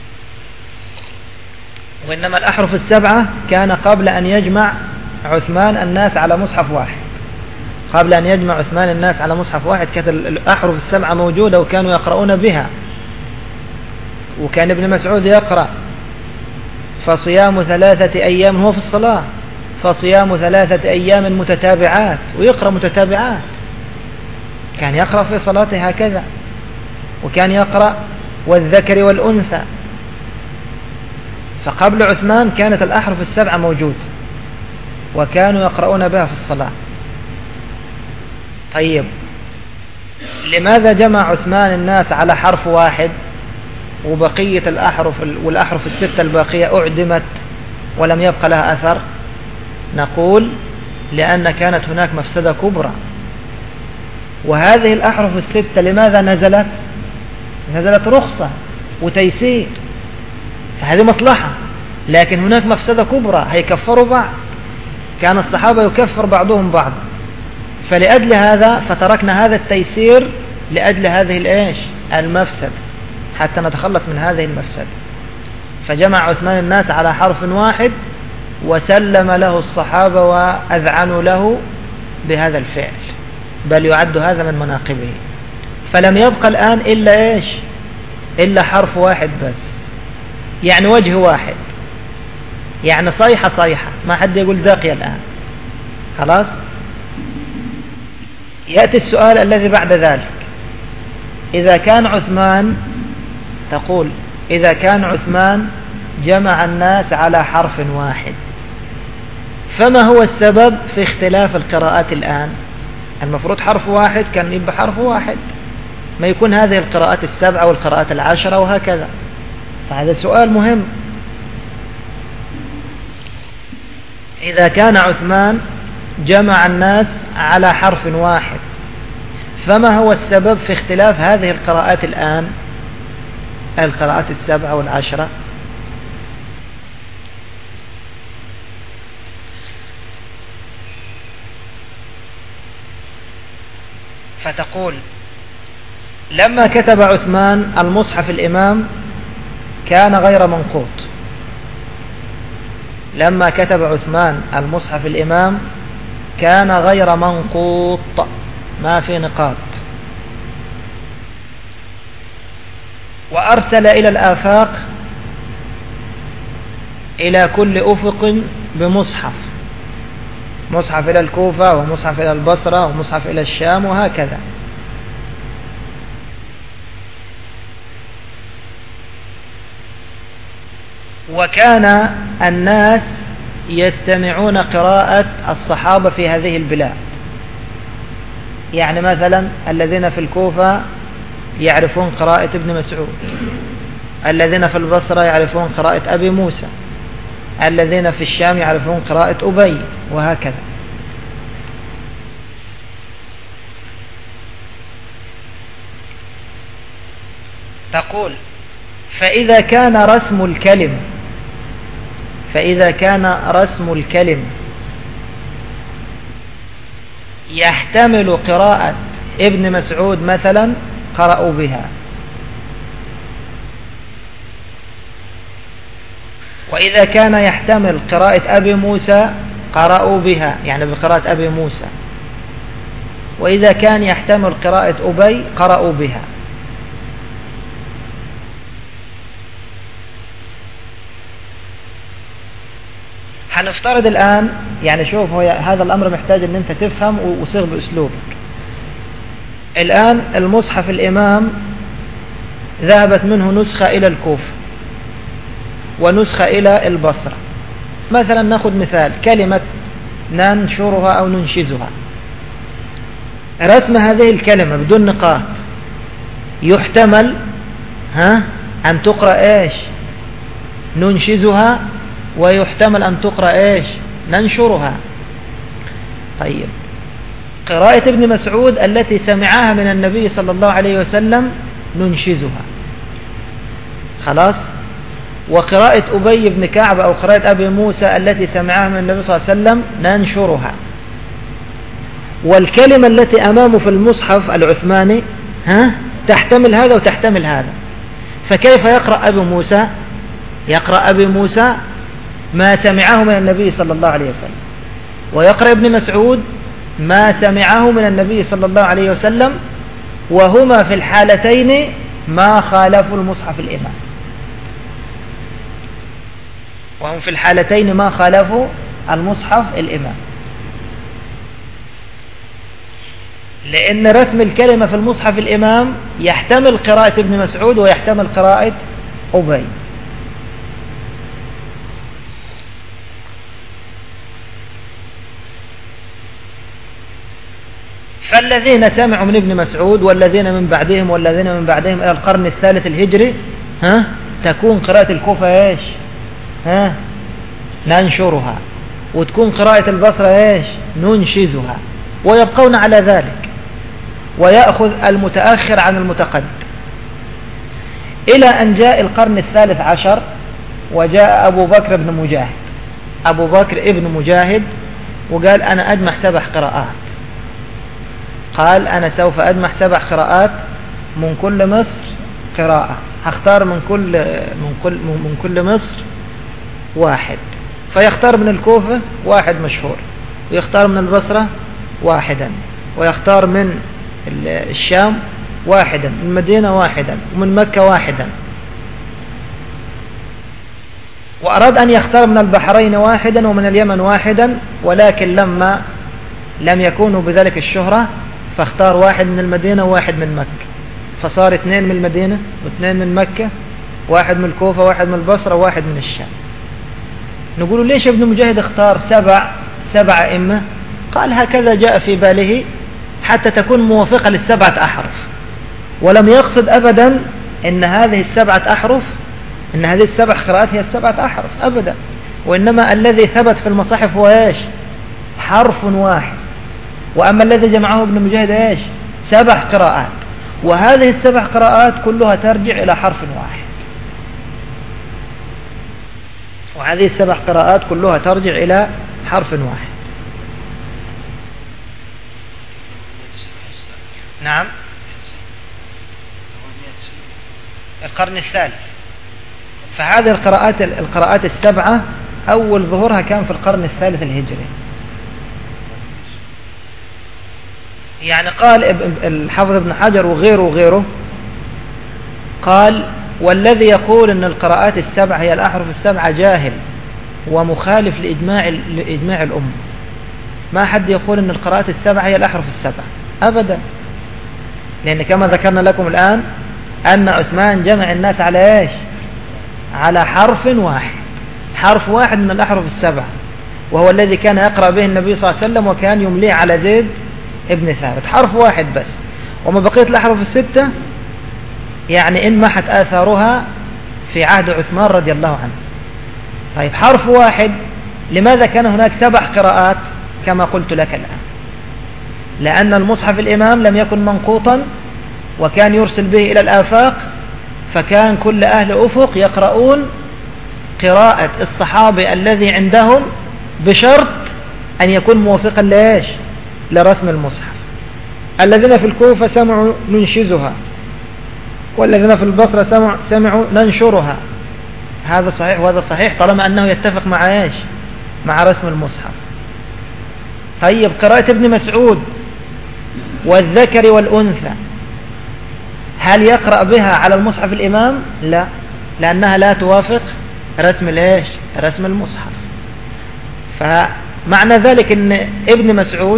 وإنما الأحرف 7 كان قبل أن يجمع عثمان الناس على مصحف واحد، قبل أن يجمع عثمان الناس على مصحف واحد كانت الأحرف 7 موجودة وكانوا يقرؤون بها. وكان ابن مسعود يقرأ فصيام 3 أيام، هو في الصلاة، فصيام 3 أيام متتابعات، ويقرأ متتابعات، كان يقرأ في صلاته هكذا. وكان يقرأ والذكر والأنثى. فقبل عثمان كانت الأحرف 7 موجودة وكانوا يقرؤون بها في الصلاة. طيب، لماذا جمع عثمان الناس على حرف واحد وبقية والأحرف الستة الباقية أعدمت ولم يبقى لها أثر؟ نقول لأن كانت هناك مفسدة كبرى، وهذه الأحرف الستة لماذا نزلت رخصة وتيسير، فهذه مصلحة، لكن هناك مفسدة كبرى هيكفروا بعض، كان الصحابة يكفر بعضهم بعض، فلأجل هذا فتركنا هذا التيسير لأجل هذه المفسد حتى نتخلص من هذه المفسدة. فجمع عثمان الناس على حرف واحد وسلم له الصحابة وأذعنوا له بهذا الفعل، بل يعد هذا من مناقبه. فلم يبقى الآن إلا حرف واحد بس، يعني وجه واحد، يعني صيحة ما حد يقول ذاقي الآن. خلاص. يأتي السؤال الذي بعد ذلك، إذا كان عثمان جمع الناس على حرف واحد، فما هو السبب في اختلاف القراءات الآن؟ المفروض حرف واحد كان يبقى حرف واحد، ما يكون هذه القراءات 7 والقراءات 10 وهكذا. فهذا سؤال مهم. إذا كان عثمان جمع الناس على حرف واحد، فما هو السبب في اختلاف هذه القراءات الآن، القراءات 7 و10؟ فتقول لما كتب عثمان المصحف الإمام كان غير منقوط. لما كتب عثمان المصحف الإمام كان غير منقوط، ما في نقاط. وأرسل إلى الآفاق، إلى كل أفق بمصحف، مصحف إلى الكوفة ومصحف إلى البصرة ومصحف إلى الشام وهكذا. وكان الناس يستمعون قراءة الصحابة في هذه البلاد، يعني مثلا الذين في الكوفة يعرفون قراءة ابن مسعود، الذين في البصرة يعرفون قراءة أبي موسى، الذين في الشام يعرفون قراءة أبي، وهكذا. تقول فإذا كان رسم الكلم يحتمل قراءة ابن مسعود مثلا قرأوا بها، وإذا كان يحتمل قراءة أبي موسى قرأوا بها، يعني بقراءة أبي موسى، وإذا كان يحتمل قراءة أبي قرأوا بها. هنفترض الآن، يعني شوف هذا الأمر محتاج أن أنت تفهم وصيغ بأسلوبك. الآن المصحف الإمام ذهبت منه نسخة إلى الكوفة ونسخة إلى البصرة. مثلا نأخذ مثال كلمة ننشرها أو ننشزها. رسم هذه الكلمة بدون نقاط يحتمل أن تقرأ ننشزها، ويحتمل أن تقرأ ننشرها. طيب، قراءة ابن مسعود التي سمعها من النبي صلى الله عليه وسلم ننشزها، خلاص. وقراءة أبي بن كعب أو قراءة أبي موسى التي سمعها من النبي صلى الله عليه وسلم ننشرها. والكلمة التي أمامه في المصحف العثماني تحتمل هذا وتحتمل هذا. فكيف يقرأ أبي موسى؟ يقرأ أبي موسى ما سمعه من النبي صلى الله عليه وسلم، ويقرأ ابن مسعود ما سمعه من النبي صلى الله عليه وسلم، وهما في الحالتين ما خالفوا المصحف الإمام، وهم في الحالتين ما خالفوا المصحف الإمام. لأن رسم الكلمة في المصحف الإمام يحتمل قراءة ابن مسعود ويحتمل قراءة أبي. فالذين سمعوا من ابن مسعود والذين من بعدهم والذين من بعدهم إلى القرن الثالث الهجري تكون قراءة الكوفة إيش؟ ننشرها، وتكون قراءة البصرة إيش؟ ننشزها، ويبقون على ذلك، ويأخذ المتأخر عن المتقدم، إلى أن جاء القرن الثالث عشر، وجاء أبو بكر ابن مجاهد، أبو بكر ابن مجاهد، وقال أنا أجمع 7 قراءات، قال أنا سوف أجمع 7 قراءات، من كل مصر قراءة، هختار من كل مصر واحد، فيختار من الكوفة واحد مشهور، ويختار من البصرة واحدا، ويختار من الشام واحدا، من المدينة واحدا، ومن مكة واحدا، وأراد أن يختار من البحرين واحدا ومن اليمن واحدا، ولكن لما لم يكونوا بذلك الشهرة فاختار واحد من المدينة وواحد من مكة، فصار 2 من المدينة و2 من مكة، واحد من الكوفة واحد من البصرة واحد من الشام. نقول ليش ابن مجاهد اختار 7 أئمة؟ قال هكذا جاء في باله حتى تكون موافقة ل7 أحرف، ولم يقصد أبدا إن هذه ال7 أحرف، إن هذه ال7 قراءات هي ال7 أحرف أبدا، وإنما الذي ثبت في المصاحف هو إيش؟ حرف واحد. وأما الذي جمعه ابن مجاهد إيش؟ 7 قراءات، وهذه ال7 قراءات كلها ترجع إلى حرف واحد، وهذه ال7 قراءات كلها ترجع إلى حرف واحد. نعم، القرن الثالث. فهذه القراءات ال7 أول ظهورها كان في القرن الثالث الهجري. يعني قال الحافظ ابن حجر وغيره قال والذي يقول أن القراءات ال7 هي الأحرف ال7 جاهل ومخالف لإجماع الأمة. ما حد يقول أن القراءات ال7 هي الأحرف ال7 أبدا، لأن كما ذكرنا لكم الآن أن عثمان جمع الناس على إيش؟ على حرف واحد، حرف واحد من الأحرف ال7، وهو الذي كان يقرأ به النبي صلى الله عليه وسلم، وكان يمليه على زيد ابن ثابت، حرف واحد بس. وما بقية الأحرف ال6 يعني إن محت آثارها في عهد عثمان رضي الله عنه. طيب حرف واحد، لماذا كان هناك 7 قراءات كما قلت لك الآن؟ لأن المصحف الإمام لم يكن منقوطا، وكان يرسل به إلى الآفاق، فكان كل أهل أفق يقرؤون قراءة الصحابي الذي عندهم، بشرط أن يكون موافقا لإيش؟ لرسم المصحف. الذين في الكوفة سمعوا ننشزها، والذين في البصرة سمعوا ننشرها. هذا صحيح وهذا صحيح طالما أنه يتفق مع إيش؟ مع رسم المصحف. طيب قراءة ابن مسعود والذكر والأنثى، هل يقرأ بها على المصحف الإمام؟ لا، لأنها لا توافق رسم الإيش؟ رسم المصحف. فمعنى ذلك أن ابن مسعود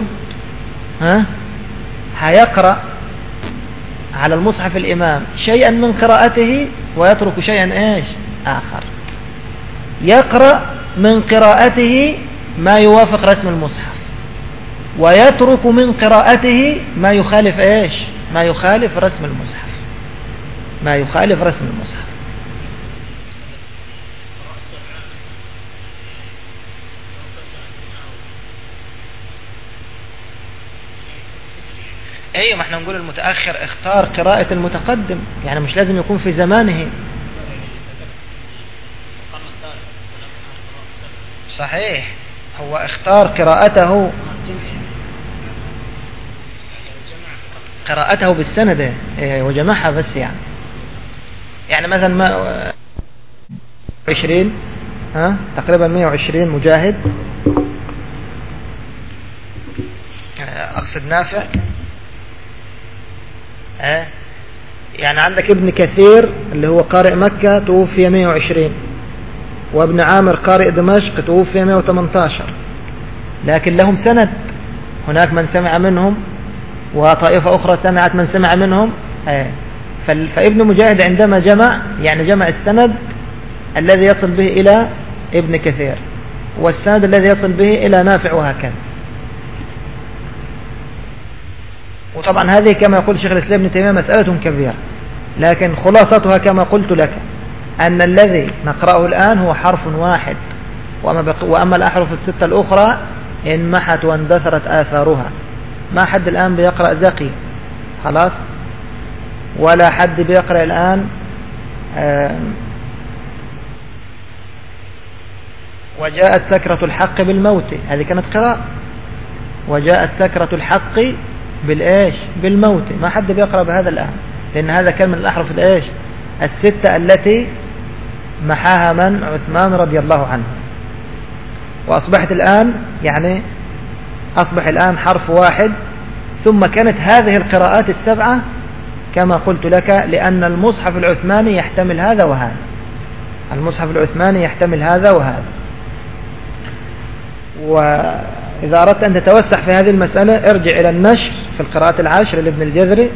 هيقرأ على المصحف الإمام شيئا من قراءته ويترك شيئا إيش؟ آخر. يقرأ من قراءته ما يوافق رسم المصحف، ويترك من قراءته ما يخالف إيش؟ ما يخالف رسم المصحف، ما يخالف رسم المصحف. ايوه، ما احنا نقول المتأخر اختار قراءة المتقدم، يعني مش لازم يكون في زمانه. صحيح، هو اختار قراءته بالسند وجمعها بس. يعني مثلا ما 20 تقريبا 120 مجاهد، اقصد نافع. يعني عندك ابن كثير اللي هو قارئ مكة توفي 120، وابن عامر قارئ دمشق توفي 118، لكن لهم سند. هناك من سمع منهم وطائفة أخرى سمعت من سمع منهم. فابن مجاهد عندما جمع السند الذي يصل به إلى ابن كثير، والسند الذي يصل به إلى نافع، وهكذا. وطبعا هذه كما يقول شيخ الإسلام ابن تيمية مسألة كبيرة، لكن خلاصتها كما قلت لك أن الذي نقرأه الآن هو حرف واحد، وأما الأحرف الستة الأخرى انمحت واندثرت آثارها. ما حد الآن بيقرأ زقي خلاص، ولا حد بيقرأ الآن وجاءت سكرة الحق بالموت، هذه كانت قراءة. وجاءت سكرة الحق بالإيش؟ بالموت. ما حد بيقرأ بهذا الآن، لأن هذا كان من الأحرف الإيش؟ الستة التي محاها من؟ عثمان رضي الله عنه. وأصبحت الآن يعني أصبح الآن حرف واحد. ثم كانت هذه القراءات السبعة كما قلت لك لأن المصحف العثماني يحتمل هذا وهذا، المصحف العثماني يحتمل هذا وهذا. وإذا أردت أن تتوسع في هذه المسألة ارجع إلى النشر في القراءات العشر لابن الجزري،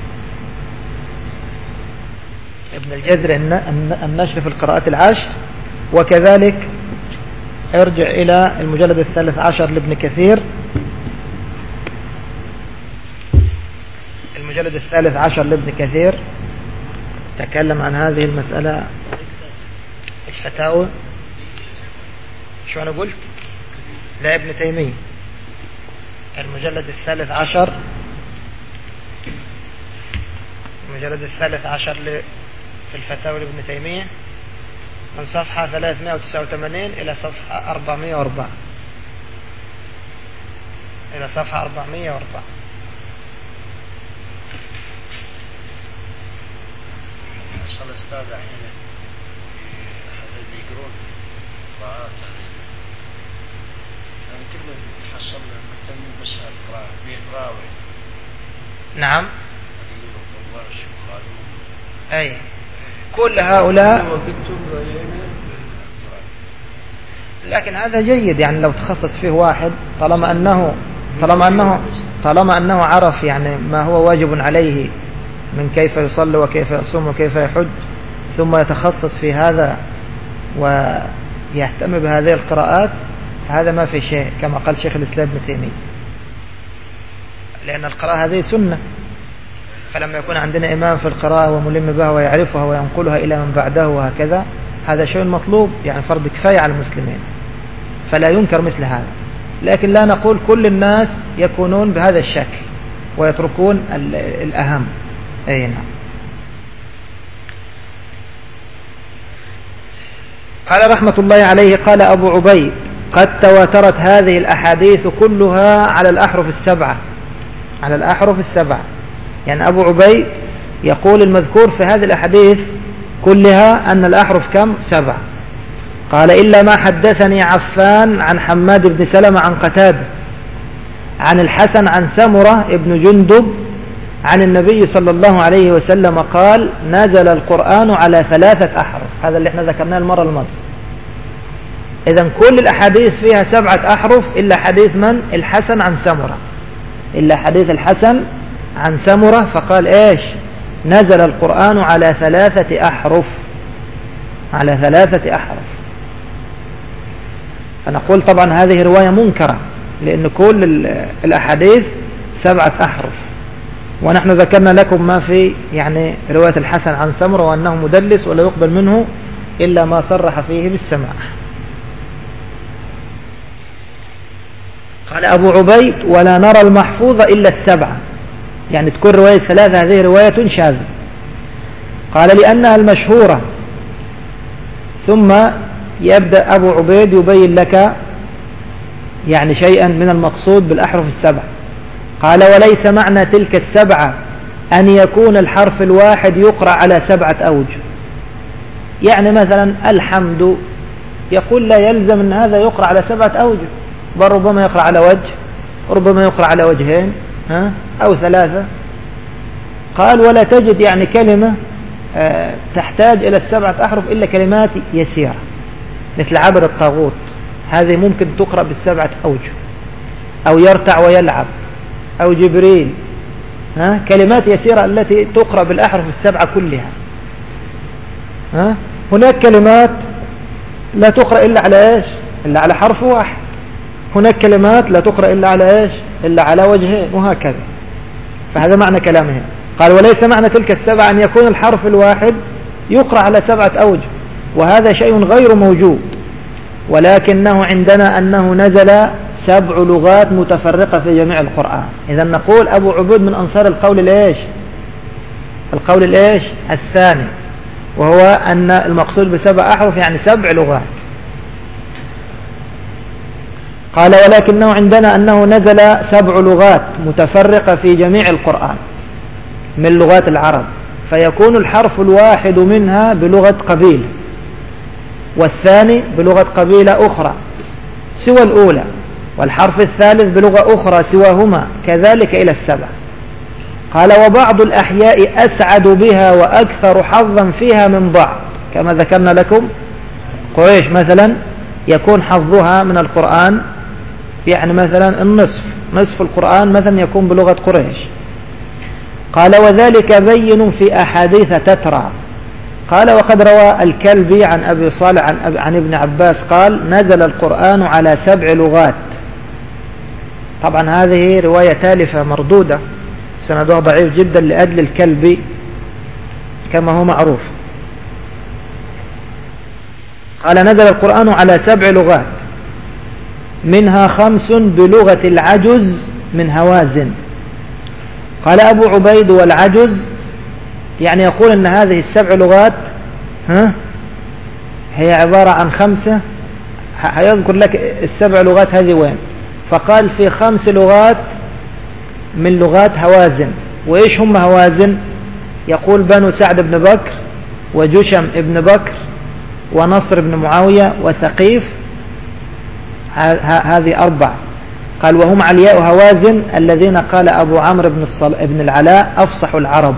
ابن الجزري النشر في القراءات العشر، وكذلك ارجع إلى المجلد الثالث عشر لابن كثير، المجلد الثالث عشر لابن كثير تكلم عن هذه المسألة. الفتاوى شو أنا قلت؟ لا ابن تيمية، المجلد الثالث عشر، المجلد الثالث عشر في الفتاوى لابن تيمية من صفحة 389 إلى صفحة 404، إلى صفحة 404. حصل أستاذ أحيانا الذي يقرون قراءات يعني كل حصل مهتمين بس القراءة بيقراوي. نعم. أي كل هؤلاء، لكن هذا جيد يعني لو تخصص فيه واحد طالما أنه عرف يعني ما هو واجب عليه من كيف يصلي وكيف يصوم وكيف يحج، ثم يتخصص في هذا ويهتم بهذه القراءات، هذا ما في شيء كما قال شيخ الإسلام ابن تيمية، لأن القراءة هذه سنة. فلما يكون عندنا إمام في القراءة وملم بها ويعرفها وينقلها إلى من بعده وهكذا، هذا شيء مطلوب يعني فرض كفاية على المسلمين، فلا ينكر مثل هذا. لكن لا نقول كل الناس يكونون بهذا الشكل ويتركون الأهم. أي نعم. قال رحمة الله عليه قال أبو عبيد قد تواترت هذه الأحاديث كلها على الأحرف السبعة، على الأحرف السبعة. يعني أبو عبيد يقول المذكور في هذه الأحاديث كلها أن الأحرف كم؟ 7. قال إلا ما حدثني عفان عن حماد بن سلمة عن قتادة عن الحسن عن سمرة ابن جندب عن النبي صلى الله عليه وسلم قال نزل القرآن على 3 أحرف. هذا اللي احنا ذكرناه المرة الماضية. إذن كل الأحاديث فيها 7 أحرف إلا حديث من؟ الحسن عن سمرة، إلا حديث الحسن عن سمرة فقال إيش؟ نزل القرآن على 3 أحرف، على 3 أحرف. فنقول طبعا هذه رواية منكرة لأن كل الأحاديث 7 أحرف، ونحن ذكرنا لكم ما في يعني رواية الحسن عن سمرة وأنه مدلس ولا يقبل منه إلا ما صرح فيه بالسماع. قال أبو عبيد ولا نرى المحفوظ إلا 7، يعني تكون رواية 3 هذه رواية شاذة. قال لأنها المشهورة. ثم يبدأ أبو عبيد يبين لك يعني شيئا من المقصود بالأحرف 7. قال وليس معنى تلك 7 أن يكون الحرف الواحد يقرأ على 7 أوجه. يعني مثلا الحمد يقول لا يلزم أن هذا يقرأ على 7 أوجه، بل ربما يقرأ على وجه، ربما يقرأ على وجهين أو 3. قال ولا تجد يعني كلمة تحتاج إلى 7 أحرف إلا كلمات يسيرة مثل عبر الطاغوت، هذه ممكن تقرأ ب7 أوجه، أو يرتع ويلعب، أو جبريل، كلمات يسيرة التي تقرأ بالأحرف 7 كلها. هناك كلمات لا تقرأ إلا على إيش؟ إلا على حرف واحد. هناك كلمات لا تقرأ إلا على إيش؟ إلا على وجهين، وهكذا. فهذا معنى كلامهم. قال وليس معنى تلك السبعة أن يكون الحرف الواحد يقرأ على 7 أوجه، وهذا شيء غير موجود، ولكنه عندنا أنه نزل 7 لغات متفرقة في جميع القرآن. إذا نقول أبو عبود من أنصار القول الإيش؟ القول الإيش؟ الثاني، وهو أن المقصود ب7 أحرف يعني 7 لغات. قال ولكنه عندنا أنه نزل 7 لغات متفرقة في جميع القرآن من لغات العرب، فيكون الحرف الواحد منها بلغة قبيلة، والثاني بلغة قبيلة أخرى سوى الأولى، والحرف الثالث بلغة أخرى سواهما، كذلك إلى 7. قال وبعض الأحياء أسعد بها وأكثر حظا فيها من بعض، كما ذكرنا لكم قريش مثلا يكون حظها من القرآن يعني مثلا نصف القرآن مثلا يكون بلغة قريش. قال وذلك بين في أحاديث تترى. قال وقد روى الكلبي عن أبي صالح عن ابن عباس قال نزل القرآن على 7 لغات. طبعا هذه رواية تالفة مردودة سندها ضعيف جدا لأجل الكلبي كما هو معروف. قال نزل القرآن على 7 لغات منها 5 بلغة العجز من هوازن. قال أبو عبيد والعجز يعني يقول أن هذه 7 لغات هي عبارة عن 5. هيذكر لك 7 لغات هذه وين، فقال في 5 لغات من لغات هوازن. وإيش هم هوازن؟ يقول بنو سعد بن بكر وجشم ابن بكر ونصر بن معاوية وثقيف، هذه 4. قال وهم علياء هوازن الذين قال أبو عمرو بن العلاء أفصح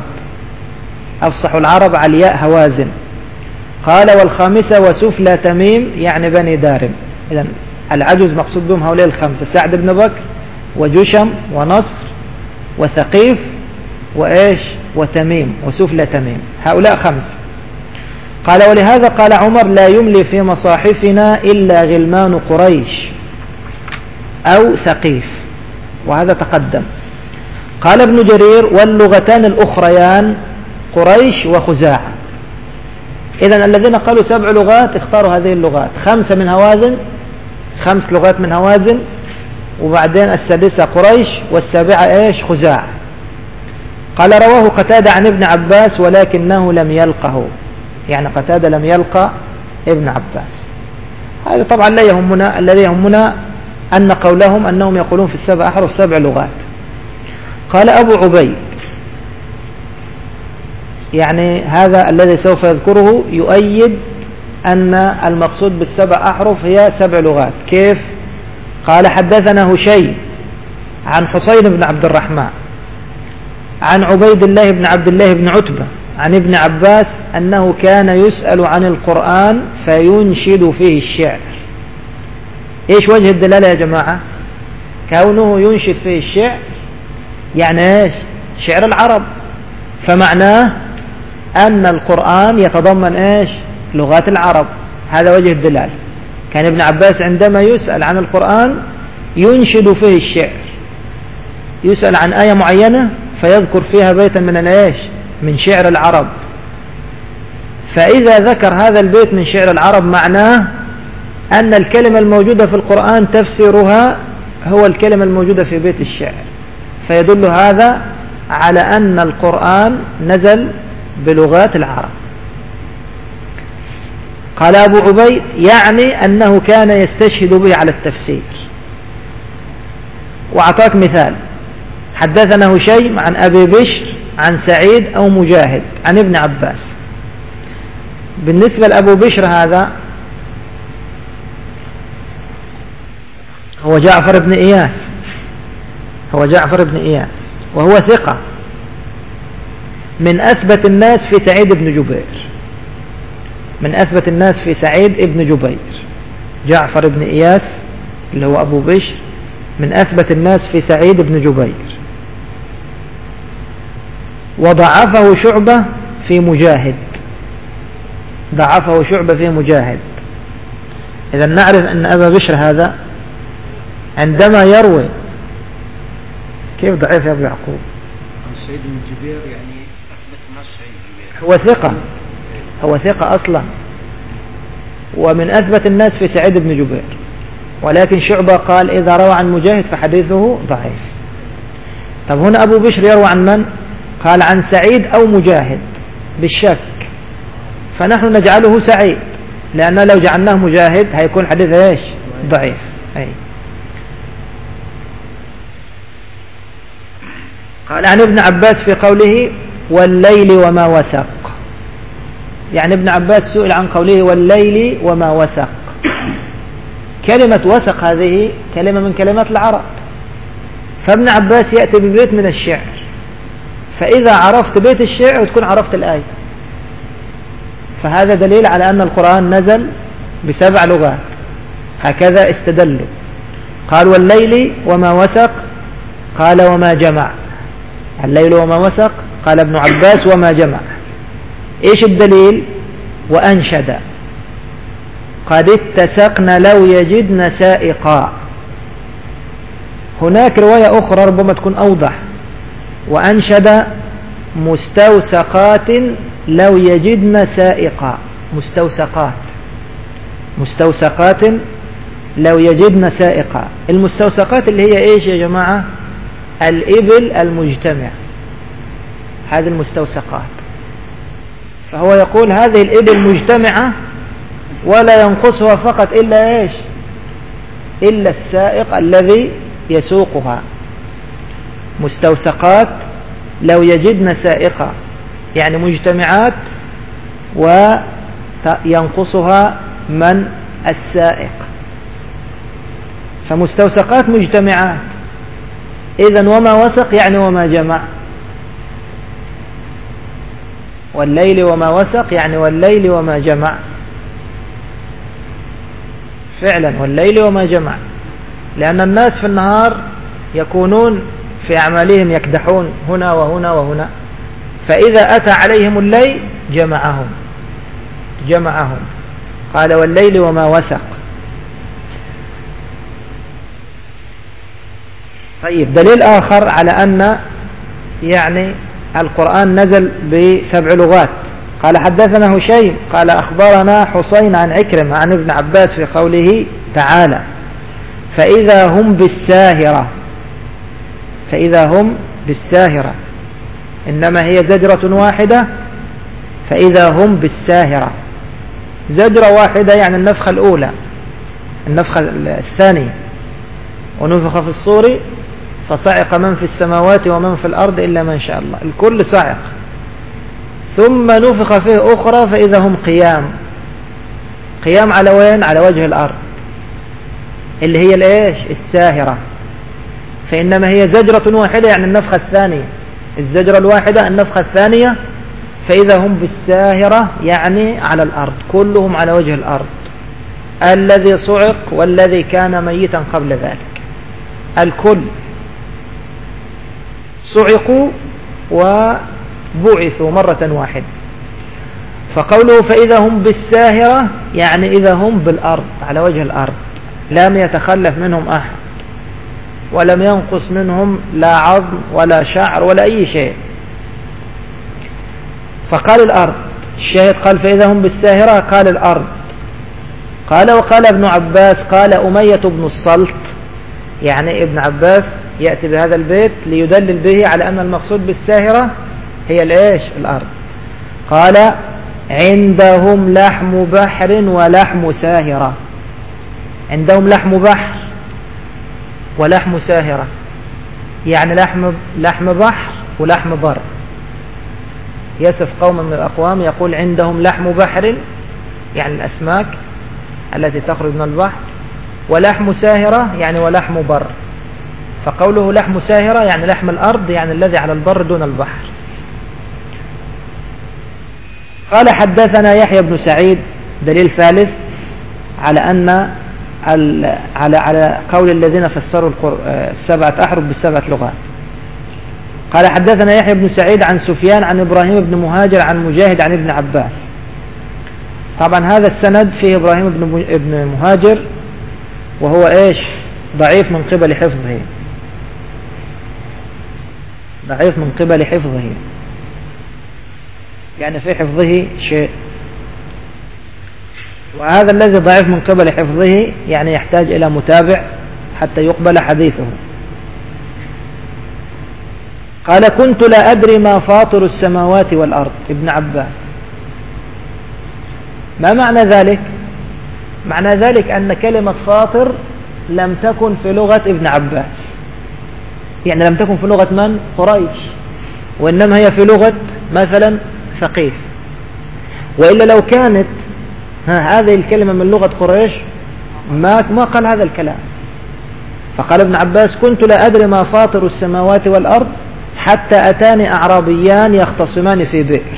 العرب علياء هوازن. قال والخامسة وسفلى تميم يعني بني دارم. إذن العجز مقصود بهم هؤلاء 5: سعد بن بكر وجشم ونصر وثقيف وإيش وتميم وسفلى تميم، هؤلاء 5. قال ولهذا قال عمر لا يملي في مصاحفنا إلا غلمان قريش أو ثقيف، وهذا تقدم. قال ابن جرير واللغتان الأخريان قريش وخزاعة. إذن الذين قالوا 7 لغات اختاروا هذه اللغات، 5 من هوازن، 5 لغات من هوازن، وبعدين السادسة قريش والسابعة إيش خزاعة. قال رواه قتادة عن ابن عباس ولكنه لم يلقه، يعني قتادة لم يلقى ابن عباس. هذا طبعا لا يهمنا، الذي يهمنا أن قولهم أنهم يقولون في 7 أحرف 7 لغات. قال أبو عبيد يعني هذا الذي سوف يذكره يؤيد أن المقصود بال7 أحرف هي 7 لغات. كيف؟ قال حدثنا هشيم عن حسين بن عبد الرحمن عن عبيد الله بن عبد الله بن عتبة عن ابن عباس أنه كان يسأل عن القرآن فينشد فيه الشعر. إيش وجه الدلالة يا جماعة؟ كونه ينشد فيه الشعر يعني إيش؟ شعر العرب، فمعناه أن القرآن يتضمن إيش؟ لغات العرب. هذا وجه الدلالة. كان ابن عباس عندما يسأل عن القرآن ينشد فيه الشعر، يسأل عن آية معينة فيذكر فيها بيتا من الإيش؟ من شعر العرب. فإذا ذكر هذا البيت من شعر العرب معناه أن الكلمة الموجودة في القرآن تفسيرها هو الكلمة الموجودة في بيت الشعر، فيدل هذا على أن القرآن نزل بلغات العرب. قال أبو عبيد يعني أنه كان يستشهد به على التفسير. وأعطاك مثال، حدثنا هشيم عن أبي بشر عن سعيد أو مجاهد عن ابن عباس. بالنسبة لأبو بشر هذا هو جعفر بن إياس، وهو ثقة من أثبت الناس في سعيد بن جبير، جعفر بن إياس اللي هو أبو بشر من أثبت الناس في سعيد بن جبير. وضعفه شعبة في مجاهد. إذا نعرف أن أبا بشر هذا عندما يروي، كيف ضعيف يا أبو يعقوب؟ سعيد بن جبير يعني أثبت نص سعيد جبير. هو ثقة أصلا، ومن أثبت الناس في سعيد بن جبير، ولكن شعبة قال إذا روى عن مجاهد فحديثه ضعيف. طب هنا أبو بشر يروى عن من؟ قال عن سعيد أو مجاهد بالشك، فنحن نجعله سعيد، لأن لو جعلناه مجاهد هيكون حديث إيش؟ ضعيف. أي. قال عن ابن عباس في قوله والليل وما وسق، يعني ابن عباس سئل عن قوله والليل وما وسق. كلمة وسق هذه كلمة من كلمات العرب، فابن عباس يأتي ببيت من الشعر، فإذا عرفت بيت الشعر تكون عرفت الآية، فهذا دليل على أن القرآن نزل ب7 لغات، هكذا استدلوا. قال والليل وما وسق، قال وما جمع. الليل وما وسق، قال ابن عباس وما جمع. ايش الدليل؟ وأنشد قد اتسقن لو يجدن سائقا. هناك رواية أخرى ربما تكون أوضح، وأنشد مستوسقات لو يجدن سائقا. مستوسقات لو يجدن سائقا. المستوسقات اللي هي ايش يا جماعة؟ الإبل المجتمع، هذه المستوسقات. فهو يقول هذه الإبل مجتمعة ولا ينقصها فقط إلا ايش؟ إلا السائق الذي يسوقها. مستوسقات لو يجدن سائقا، يعني مجتمعات وينقصها من؟ السائق. فمستوسقات مجتمعات، إذن وما وسق يعني وما جمع. والليل وما وسق يعني والليل وما جمع، فعلا والليل وما جمع، لأن الناس في النهار يكونون في أعمالهم يكدحون هنا وهنا وهنا، فإذا أتى عليهم الليل جمعهم. قال والليل وما وسق. طيب دليل آخر على أن يعني القرآن نزل ب7 لغات. قال حدثنا هشيم قال أخبرنا حسين عن عكرمة عن ابن عباس في قوله تعالى فإذا هم بالساهرة، إنما هي زجرة واحدة، فإذا هم بالساهرة. زجرة واحدة يعني النفخة الأولى، النفخة الثانية، ونفخ في الصور فصعق من في السماوات ومن في الأرض إلا من شاء الله، الكل صعق. ثم نفخ فيه أخرى فإذا هم قيام على وين؟ على وجه الأرض، اللي هي الإيش؟ الساهرة. فإنما هي زجرة واحدة يعني النفخة الثانية، الزجرة الواحدة النفخة الثانية. فإذا هم بالساهرة يعني على الأرض، كلهم على وجه الأرض، الذي صعق والذي كان ميتا قبل ذلك، الكل صعقوا وبعثوا مرة واحدة. فقوله فإذا هم بالساهرة يعني إذا هم بالأرض، على وجه الأرض، لم يتخلف منهم أحد، ولم ينقص منهم لا عظم ولا شعر ولا أي شيء. فقال الأرض، الشاهد قال فإذا هم بالساهرة، قال الأرض. قال وقال ابن عباس قال أمية بن الصلت، يعني ابن عباس يأتي بهذا البيت ليدلل به على أن المقصود بالساهرة هي الإيش؟ الأرض. قال عندهم لحم بحر ولحم ساهرة. عندهم لحم بحر ولحم ساهرة، يعني لحم بحر ولحم بر. يصف قوم من الأقوام يقول عندهم لحم بحر يعني الأسماك التي تخرج من البحر، ولحم ساهرة يعني ولحم بر. فقوله لحم ساهرة يعني لحم الأرض، يعني الذي على البر دون البحر. قال حدثنا يحيى بن سعيد، دليل ثالث على أن على قول الذين فسروا 7 أحرف ب7 لغات. قال حدثنا يحيى بن سعيد عن سفيان عن إبراهيم بن مهاجر عن مجاهد عن ابن عباس. طبعا هذا السند فيه إبراهيم بن مهاجر، وهو إيش؟ ضعيف من قبل حفظه. ضعيف من قبل حفظه، يعني في حفظه شيء، وهذا الذي ضعيف من قبل حفظه يعني يحتاج إلى متابع حتى يقبل حديثه. قال كنت لا أدري ما فاطر السماوات والأرض، ابن عباس. ما معنى ذلك؟ معنى ذلك أن كلمة فاطر لم تكن في لغة ابن عباس، يعني لم تكن في لغة من؟ قريش، وإنما هي في لغة مثلا ثقيف. وإلا لو كانت هذه الكلمة من لغة قريش ما قال هذا الكلام. فقال ابن عباس كنت لا أدري ما فاطر السماوات والأرض حتى أتاني أعرابيان يختصمان في بئر،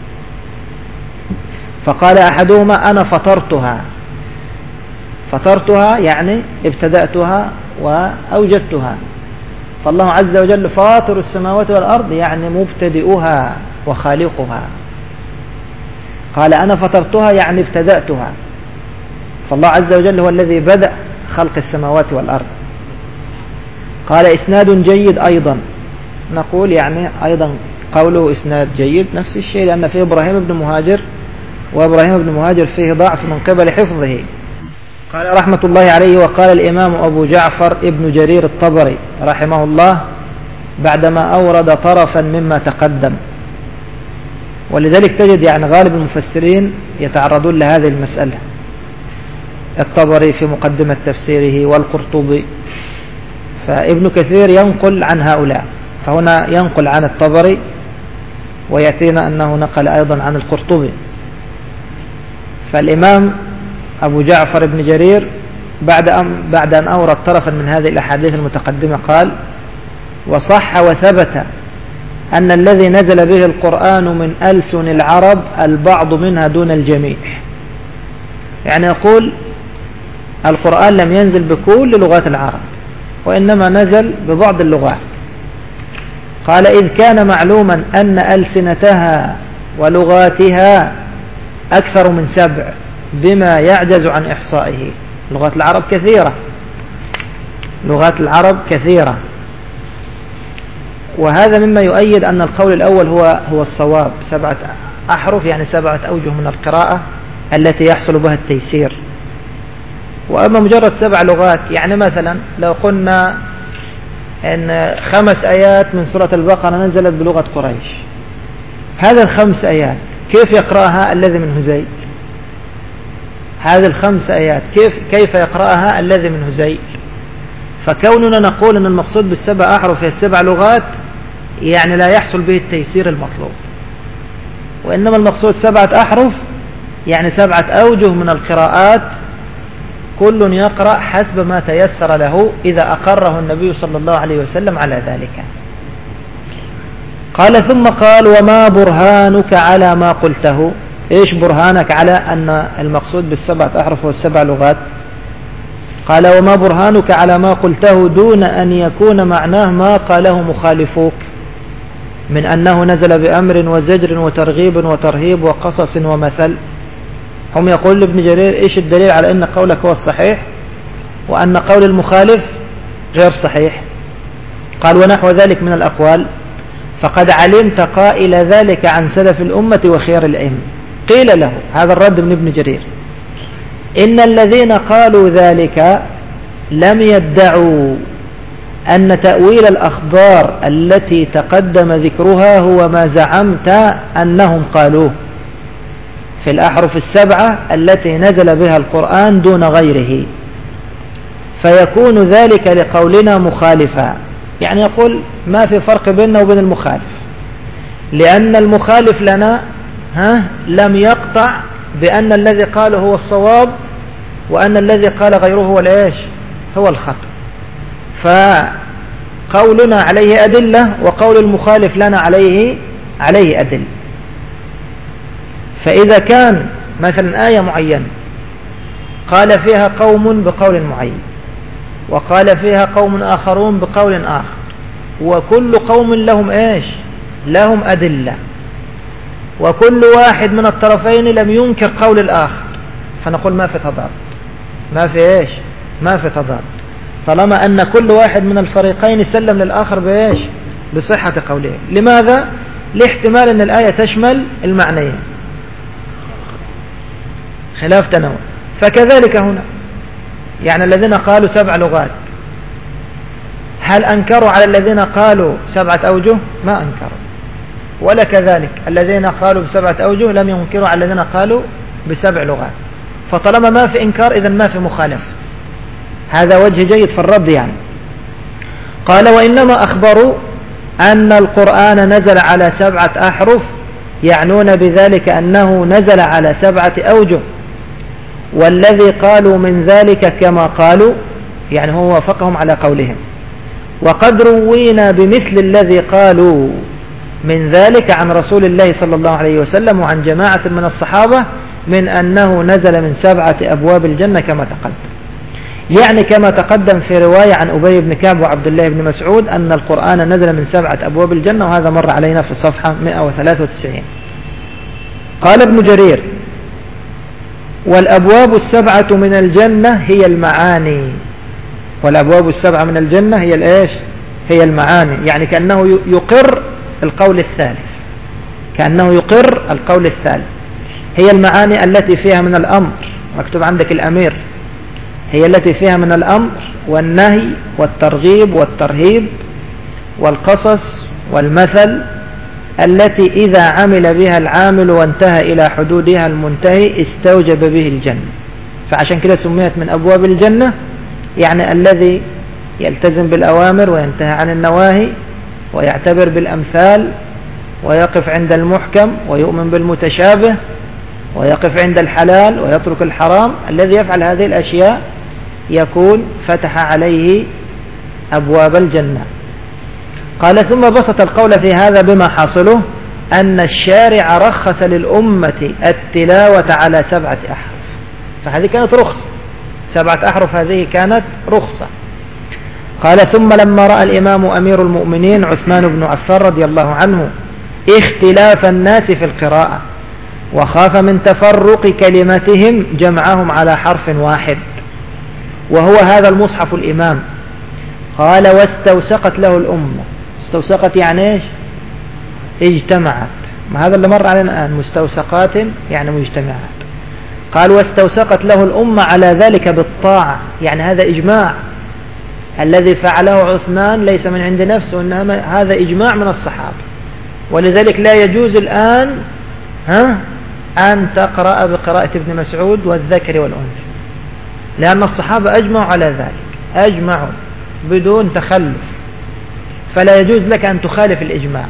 فقال أحدهما أنا فطرتها يعني ابتدأتها وأوجدتها، فالله عز وجل فاطر السماوات والأرض يعني مبتدئها وخالقها. قال أنا فطرتها يعني ابتدأتها، فالله عز وجل هو الذي بدأ خلق السماوات والأرض. قال إسناد جيد أيضا، نقول يعني أيضا قوله إسناد جيد نفس الشيء، لأن فيه إبراهيم بن مهاجر، وإبراهيم بن مهاجر فيه ضعف من قبل حفظه. قال رحمة الله عليه وقال الإمام أبو جعفر ابن جرير الطبري رحمه الله بعدما أورد طرفا مما تقدم. ولذلك تجد يعني غالب المفسرين يتعرضون لهذه المسألة، الطبري في مقدمة تفسيره والقرطبي، فابن كثير ينقل عن هؤلاء، فهنا ينقل عن الطبري ويأتينا أنه نقل أيضا عن القرطبي. فالإمام أبو جعفر بن جرير بعد أن أورد طرفا من هذه الأحاديث المتقدمة قال وصح وثبت أن الذي نزل به القرآن من ألسن العرب البعض منها دون الجميع، يعني يقول القرآن لم ينزل بكل لغات العرب وإنما نزل ببعض اللغات. قال إذ كان معلوما أن ألسنتها ولغاتها أكثر من 7 بما يعجز عن إحصائه. لغات العرب كثيرة، لغات العرب كثيرة، وهذا مما يؤيد أن القول الأول هو الصواب. 7 أحرف يعني 7 أوجه من القراءة التي يحصل بها التيسير. وأما مجرد 7 لغات، يعني مثلا لو قلنا أن 5 آيات من سورة البقرة نزلت بلغة قريش، هذا 5 آيات كيف يقرأها الذي من هزيل؟ هذه 5 آيات كيف يقرأها الذي من هزيل؟ فكوننا نقول أن المقصود بال7 أحرف هي 7 لغات يعني لا يحصل به التيسير المطلوب، وإنما المقصود 7 أحرف يعني 7 أوجه من القراءات، كل يقرأ حسب ما تيسر له إذا أقره النبي صلى الله عليه وسلم على ذلك. قال ثم قال وما برهانك على ما قلته؟ إيش برهانك على أن المقصود بال7 أحرف وال7 لغات؟ قال وما برهانك على ما قلته دون أن يكون معناه ما قاله مخالفوك من أنه نزل بأمر وزجر وترغيب وترهيب وقصص ومثل. هم يقول لابن جرير إيش الدليل على أن قولك هو الصحيح وأن قول المخالف غير صحيح؟ قال ونحو ذلك من الأقوال فقد علمت قائل ذلك عن سلف الأمة وخيار الأئمة. قيل له هذا الرد من ابن جرير إن الذين قالوا ذلك لم يدعوا أن تأويل الأخبار التي تقدم ذكرها هو ما زعمت أنهم قالوه في الأحرف ال7 التي نزل بها القرآن دون غيره، فيكون ذلك لقولنا مخالفا. يعني يقول ما في فرق بيننا وبين المخالف، لأن المخالف لنا لم يقطع بأن الذي قاله هو الصواب وأن الذي قال غيره هو الإيش؟ هو الخطأ. فقولنا عليه أدلة وقول المخالف لنا عليه أدلة. فإذا كان مثلا آية معينة قال فيها قوم بقول معين وقال فيها قوم آخرون بقول آخر، وكل قوم لهم إيش؟ لهم أدلة، وكل واحد من الطرفين لم ينكر قول الآخر، فنقول ما في تضاد، ما في إيش؟ ما في تضاد، طالما أن كل واحد من الفريقين سلم للآخر بإيش؟ بصحة قولهم. لماذا؟ لاحتمال أن الآية تشمل المعنيين، خلاف تنوع. فكذلك هنا، يعني الذين قالوا 7 لغات، هل أنكروا على الذين قالوا 7 أوجه؟ ما أنكروا. ولا كذلك الذين قالوا ب7 أوجه لم ينكروا على الذين قالوا ب7 لغات. فطالما ما في إنكار إذن ما في مخالف. هذا وجه جيد في الرد يعني. قال وإنما أخبروا أن القرآن نزل على 7 أحرف، يعنون بذلك أنه نزل على 7 أوجه، والذي قالوا من ذلك كما قالوا، يعني هو وافقهم على قولهم. وقد روينا بمثل الذي قالوا من ذلك عن رسول الله صلى الله عليه وسلم وعن جماعة من الصحابة من أنه نزل من 7 أبواب الجنة كما تقدم. يعني كما تقدم في رواية عن أبي بن كعب وعبد الله بن مسعود أن القرآن نزل من 7 أبواب الجنة، وهذا مر علينا في الصفحة 193. قال ابن جرير والأبواب 7 من الجنة هي المعاني. والأبواب 7 من الجنة هي الإيش؟ هي المعاني. يعني كأنه يقر القول الثالث، كأنه يقر القول الثالث. هي المعاني التي فيها من الأمر، مكتوب عندك الأمير، هي التي فيها من الأمر والنهي والترغيب والترهيب والقصص والمثل، التي إذا عمل بها العامل وانتهى إلى حدودها المنتهي استوجب به الجنة. فعشان كده سميت من أبواب الجنة، يعني الذي يلتزم بالأوامر وينتهى عن النواهي ويعتبر بالأمثال ويقف عند المحكم ويؤمن بالمتشابه ويقف عند الحلال ويترك الحرام، الذي يفعل هذه الأشياء يكون فتح عليه أبواب الجنة. قال ثم بسط القول في هذا بما حاصله أن الشارع رخص للأمة التلاوة على 7 أحرف، فهذه كانت رخصة، 7 أحرف هذه كانت رخصة. قال ثم لما رأى الإمام أمير المؤمنين عثمان بن عفان رضي الله عنه اختلاف الناس في القراءة وخاف من تفرق كلمتهم جمعهم على حرف واحد، وهو هذا المصحف الإمام. قال واستوسقت له الأمة. استوسقت يعني ايش؟ اجتمعت. ما هذا اللي مر علينا الآن، مستوسقات يعني مجتمعات. قال واستوسقت له الأمة على ذلك بالطاعة، يعني هذا إجماع الذي فعله عثمان ليس من عند نفسه، إنما هذا إجماع من الصحابة. ولذلك لا يجوز الآن أن تقرأ بقراءة ابن مسعود والذكر والأنثى، لأن الصحابة أجمعوا على ذلك، أجمعوا بدون تخلف، فلا يجوز لك أن تخالف الإجماع،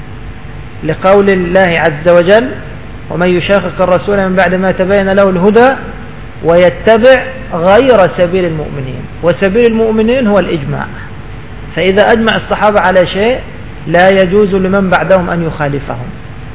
لقول الله عز وجل ومن يشاقق الرسول من بعد ما تبين له الهدى ويتبع غير سبيل المؤمنين، وسبيل المؤمنين هو الإجماع. فإذا أجمع الصحابة على شيء لا يجوز لمن بعدهم أن يخالفهم.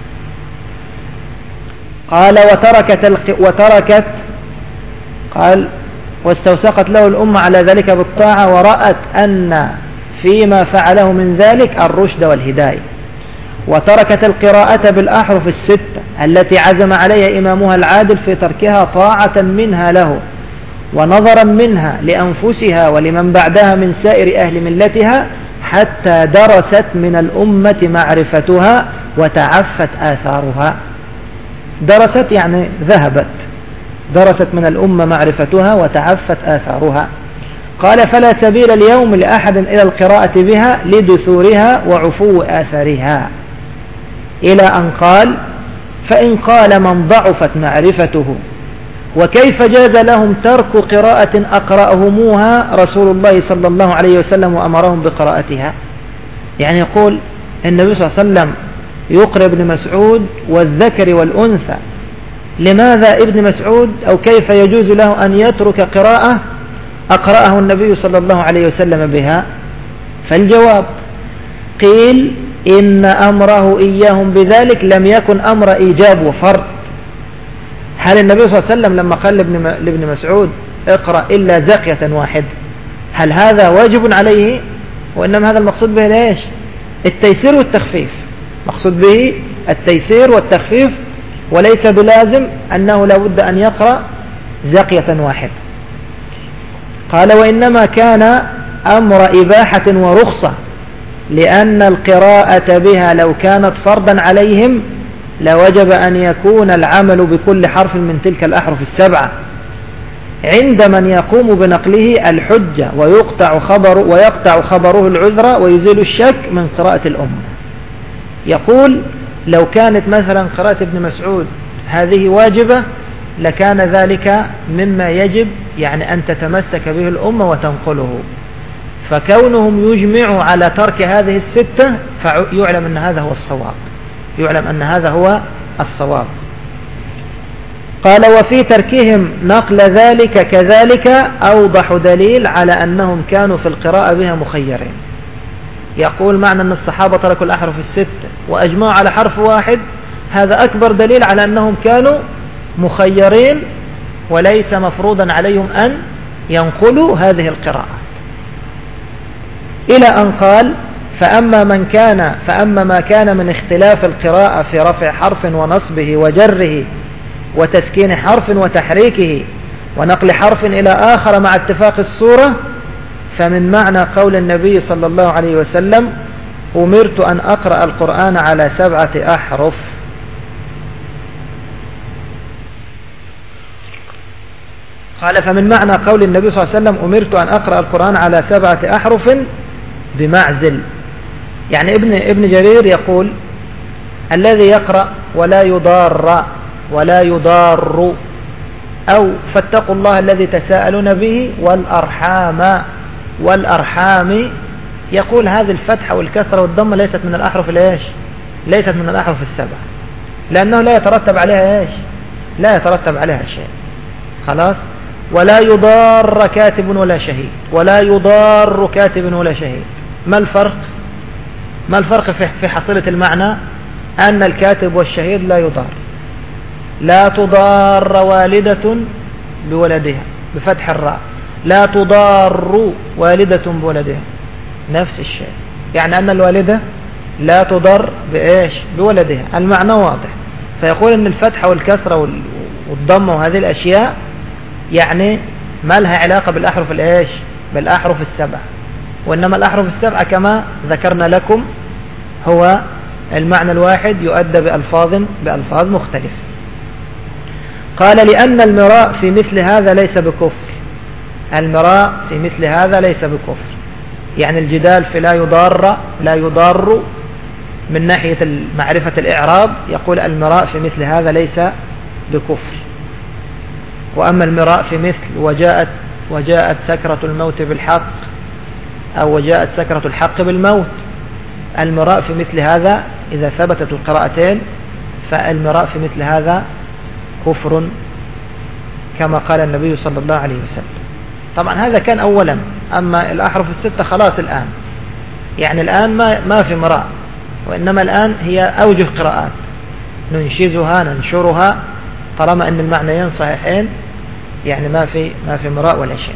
قال وتركت قال واستوسقت له الأمة على ذلك بالطاعة ورأت أن فيما فعله من ذلك الرشد والهداية، وتركت القراءة بالأحرف 6 التي عزم عليها إمامها العادل في تركها طاعة منها له ونظرا منها لأنفسها ولمن بعدها من سائر أهل ملتها، حتى درست من الأمة معرفتها وتعفت آثارها. درست يعني ذهبت، درست من الأمة معرفتها وتعفت آثارها. قال فلا سبيل اليوم لأحد إلى القراءة بها لدثورها وعفو آثارها، إلى أن قال فإن قال من ضعفت معرفته وكيف جاز لهم ترك قراءة أقرأهموها رسول الله صلى الله عليه وسلم وأمرهم بقراءتها. يعني يقول النبي صلى الله عليه وسلم يقرأ ابن مسعود والذكر والأنثى، لماذا ابن مسعود أو كيف يجوز له أن يترك قراءة أقرأه النبي صلى الله عليه وسلم بها؟ فالجواب قيل إن أمره إياهم بذلك لم يكن أمر إيجاب وفرض. هل النبي صلى الله عليه وسلم لما قال لابن مسعود اقرأ إلا زقية واحد هل هذا واجب عليه؟ وإنما هذا المقصود به ليش؟ التيسير والتخفيف، مقصود به التيسير والتخفيف، وليس بلازم أنه لابد أن يقرأ زقية واحد. قال وإنما كان أمر إباحة ورخصة، لأن القراءة بها لو كانت فرضا عليهم لوجب أن يكون العمل بكل حرف من تلك الأحرف السبعة عند من يقوم بنقله الحجة ويقطع خبره العذر ويزيل الشك من قراءة الأمة. يقول لو كانت مثلا قراءة ابن مسعود هذه واجبة لكان ذلك مما يجب يعني أن تتمسك به الأمة وتنقله، فكونهم يجمعوا على ترك هذه الستة فيعلم أن هذا هو الصواب، يعلم أن هذا هو الصواب. قال وفي تركهم نقل ذلك كذلك أوضح دليل على أنهم كانوا في القراءة بها مخيرين. يقول معنى أن الصحابة تركوا الأحرف الستة وأجمعوا على حرف واحد، هذا أكبر دليل على أنهم كانوا مخيرين وليس مفروضا عليهم أن ينقلوا هذه القراءات، إلى أن قال فأما ما كان من اختلاف القراءة في رفع حرف ونصبه وجره وتسكين حرف وتحريكه ونقل حرف إلى آخر مع اتفاق الصورة فمن معنى قول النبي صلى الله عليه وسلم أمرت أن أقرأ القرآن على 7 أحرف. قال فمن معنى قول النبي صلى الله عليه وسلم أمرت أن أقرأ القرآن على 7 أحرف بمعزل، يعني ابن جرير يقول الذي يقرأ ولا يضار أو فاتقوا الله الذي تساءلون به والأرحام، يقول هذه الفتحة والكسرة والضمة ليست من الأحرف ليست من الأحرف السبع، لأنه لا يترتب عليها لا يترتب عليها شيء. خلاص. ولا يضار كاتب ولا شهيد، ولا يضار كاتب ولا شهيد. ما الفرق في حصيلة المعنى؟ أن الكاتب والشهيد لا يضار. لا تضار والدة بولدها بفتح الراء، لا تضار والدة بولدها نفس الشيء، يعني أن الوالدة لا تضر بولدها. المعنى واضح. فيقول أن الفتحة والكسرة والضمة وهذه الأشياء يعني ما لها علاقة بالأحرف السبع، وإنما الأحرف السبع كما ذكرنا لكم هو المعنى الواحد يؤدى بألفاظ مختلفة. قال لأن المراء في مثل هذا ليس بكفر، المراء في مثل هذا ليس بكفر، يعني الجدال في لا يضار من ناحية معرفة الإعراب، يقول المراء في مثل هذا ليس بكفر. وأما المراء في مثل وجاءت سكرة الموت بالحق أو وجاءت سكرة الحق بالموت، المراء في مثل هذا إذا ثبتت القراءتين فالمراء في مثل هذا كفر كما قال النبي صلى الله عليه وسلم. طبعا هذا كان أولا، أما الأحرف الستة خلاص الآن، يعني الآن ما في مراء، وإنما الآن هي أوجه قراءات ننشزها ننشرها طالما أن المعنيين صحيحين، يعني ما في مراء ولا شيء.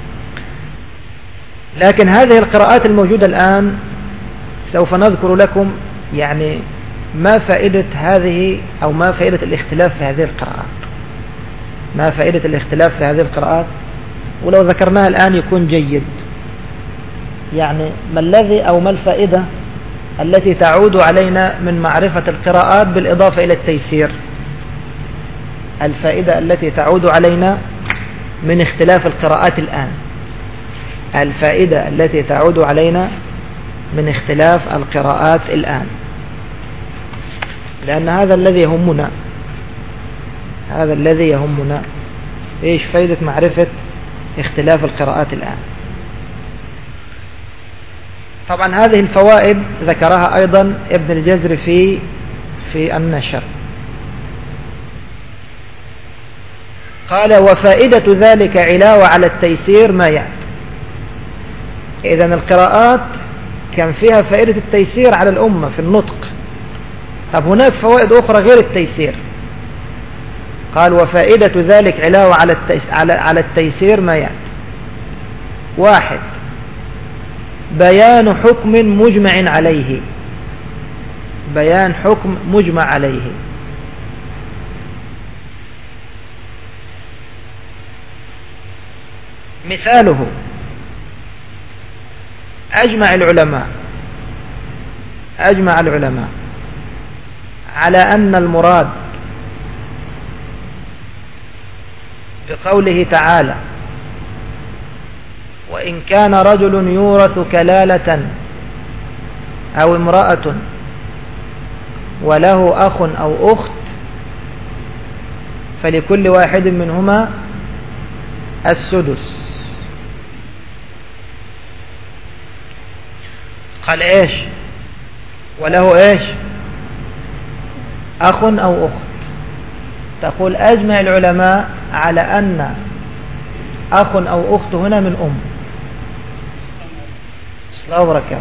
لكن هذه القراءات الموجودة الآن سوف نذكر لكم يعني ما فائدة هذه أو ما فائدة الاختلاف في هذه القراءات، ما فائدة الاختلاف في هذه القراءات، ولو ذكرناها الآن يكون جيد. يعني ما الذي أو ما الفائدة التي تعود علينا من معرفة القراءات بالإضافة إلى التيسير؟ الفائدة التي تعود علينا من اختلاف القراءات الآن، الفائدة التي تعود علينا من اختلاف القراءات الآن، لأن هذا الذي يهمنا، إيش فائدة معرفة اختلاف القراءات الآن؟ طبعا هذه الفوائد ذكرها أيضا ابن الجزر في النشر. قال وفائدة ذلك علاوة على التيسير ما يأتي. إذن القراءات كان فيها فائدة التيسير على الأمة في النطق. طب هناك فوائد أخرى غير التيسير. قال وفائدة ذلك علاوة على التيسير ما يأتي. 1 بيان حكم مجمع عليه، بيان حكم مجمع عليه. مثاله أجمع العلماء أجمع العلماء على أن المراد بقوله تعالى وإن كان رجل يورث كلالة أو امرأة وله أخ أو أخت فلكل واحد منهما السدس. قال إيش؟ وله إيش؟ أخ أو أخت. تقول أجمع العلماء على أن أخ أو أخت هنا من أم. السلام وبركاته.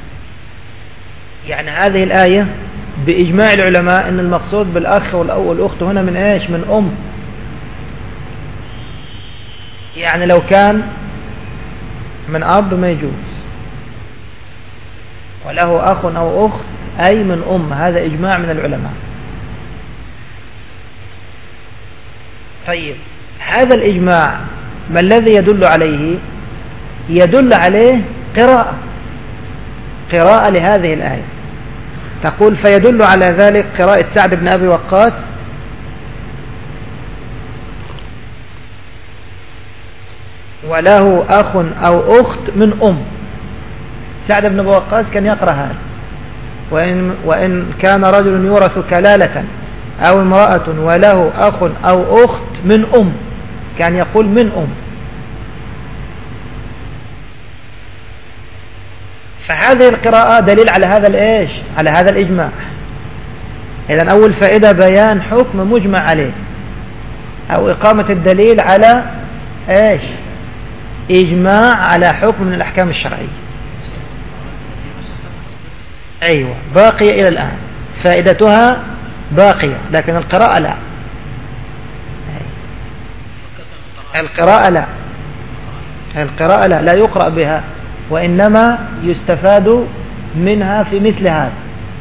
يعني هذه الآية بإجماع العلماء أن المقصود بالأخ والأخت هنا من إيش؟ من أم. يعني لو كان من أب ما يجوز، وله أخ أو أخت أي من أم، هذا إجماع من العلماء. طيب هذا الإجماع ما الذي يدل عليه؟ يدل عليه قراءة لهذه الآية. تقول فيدل على ذلك قراءة سعد بن أبي وقاص وله أخ أو أخت من أم. سعد بن أبي وقاص كان يقرأ هذا وإن كان رجل يورث كلالة أو امرأة وله أخ أو أخت من أم، كان يقول من أم. فهذه القراءة دليل على هذا الإيش؟ على هذا الإجماع. إذن أول فائدة بيان حكم مجمع عليه أو إقامة الدليل على إيش؟ إجماع على حكم من الأحكام الشرعية. أيوة باقية إلى الآن، فائدتها باقية، لكن القراءة لا. القراءة لا يقرأ بها، وإنما يستفاد منها في مثل هذا،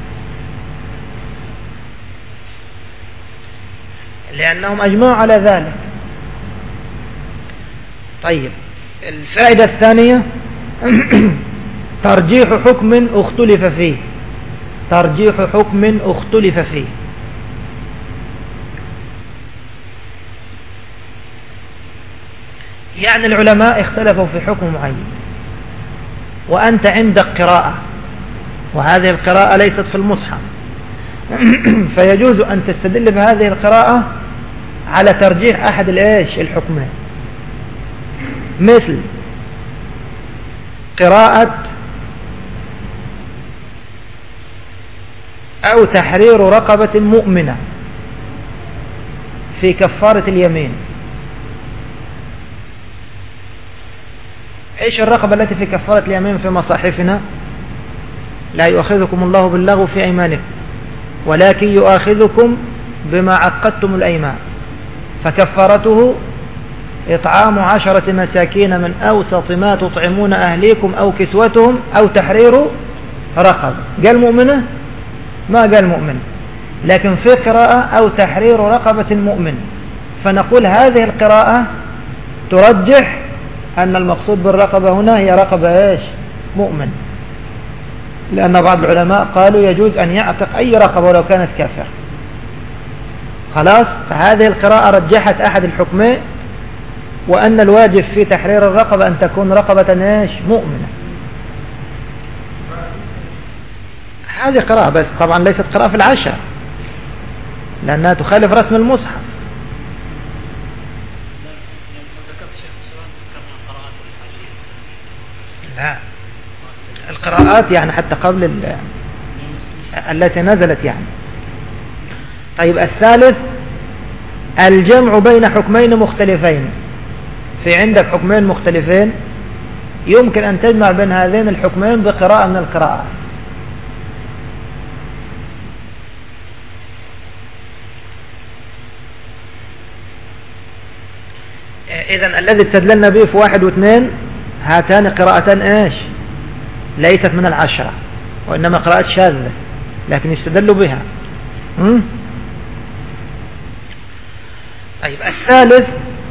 لأنهم أجمعوا على ذلك. طيب الفائدة الثانية ترجيح حكم اختلف فيه. ترجيح حكم اختلف فيه. يعني العلماء اختلفوا في حكم معين، وأنت عندك قراءة، وهذه القراءة ليست في المصحف، فيجوز أن تستدل بهذه القراءة على ترجيح أحد الحكمين، مثل قراءة أو تحرير رقبة مؤمنة في كفارة اليمين. إيش الرقبة التي في كفارة اليمين في مصاحفنا؟ لا يؤاخذكم الله باللغو في أيمانكم ولكن يؤاخذكم بما عقدتم الأيمان، فكفارته إطعام 10 مساكين من أوسط ما تطعمون أهليكم أو كسوتهم أو تحرير رقبة. قال مؤمنة؟ ما قال مؤمنة، لكن في قراءة أو تحرير رقبة مؤمن، فنقول هذه القراءة ترجح أن المقصود بالرقبة هنا هي رقبة مؤمن، لأن بعض العلماء قالوا يجوز أن يعتق أي رقبة ولو كانت كافرة. خلاص، فهذه القراءة رجحت أحد الحكمين، وأن الواجب في تحرير الرقبة أن تكون رقبة مؤمنة. هذه قراءة، بس طبعا ليست قراءة في العشر لأنها تخالف رسم المصحف. لا، القراءات يعني حتى قبل التي نزلت يعني. طيب الثالث الجمع بين حكمين مختلفين. في عندك حكمين مختلفين يمكن أن تجمع بين هذين الحكمين بقراءة من القراءات. إذن الذي استدللنا به في 1 و2 هاتان قراءتان ليست من العشرة، وإنما قراءات شاذة لكن يستدلوا بها. طيب الثالث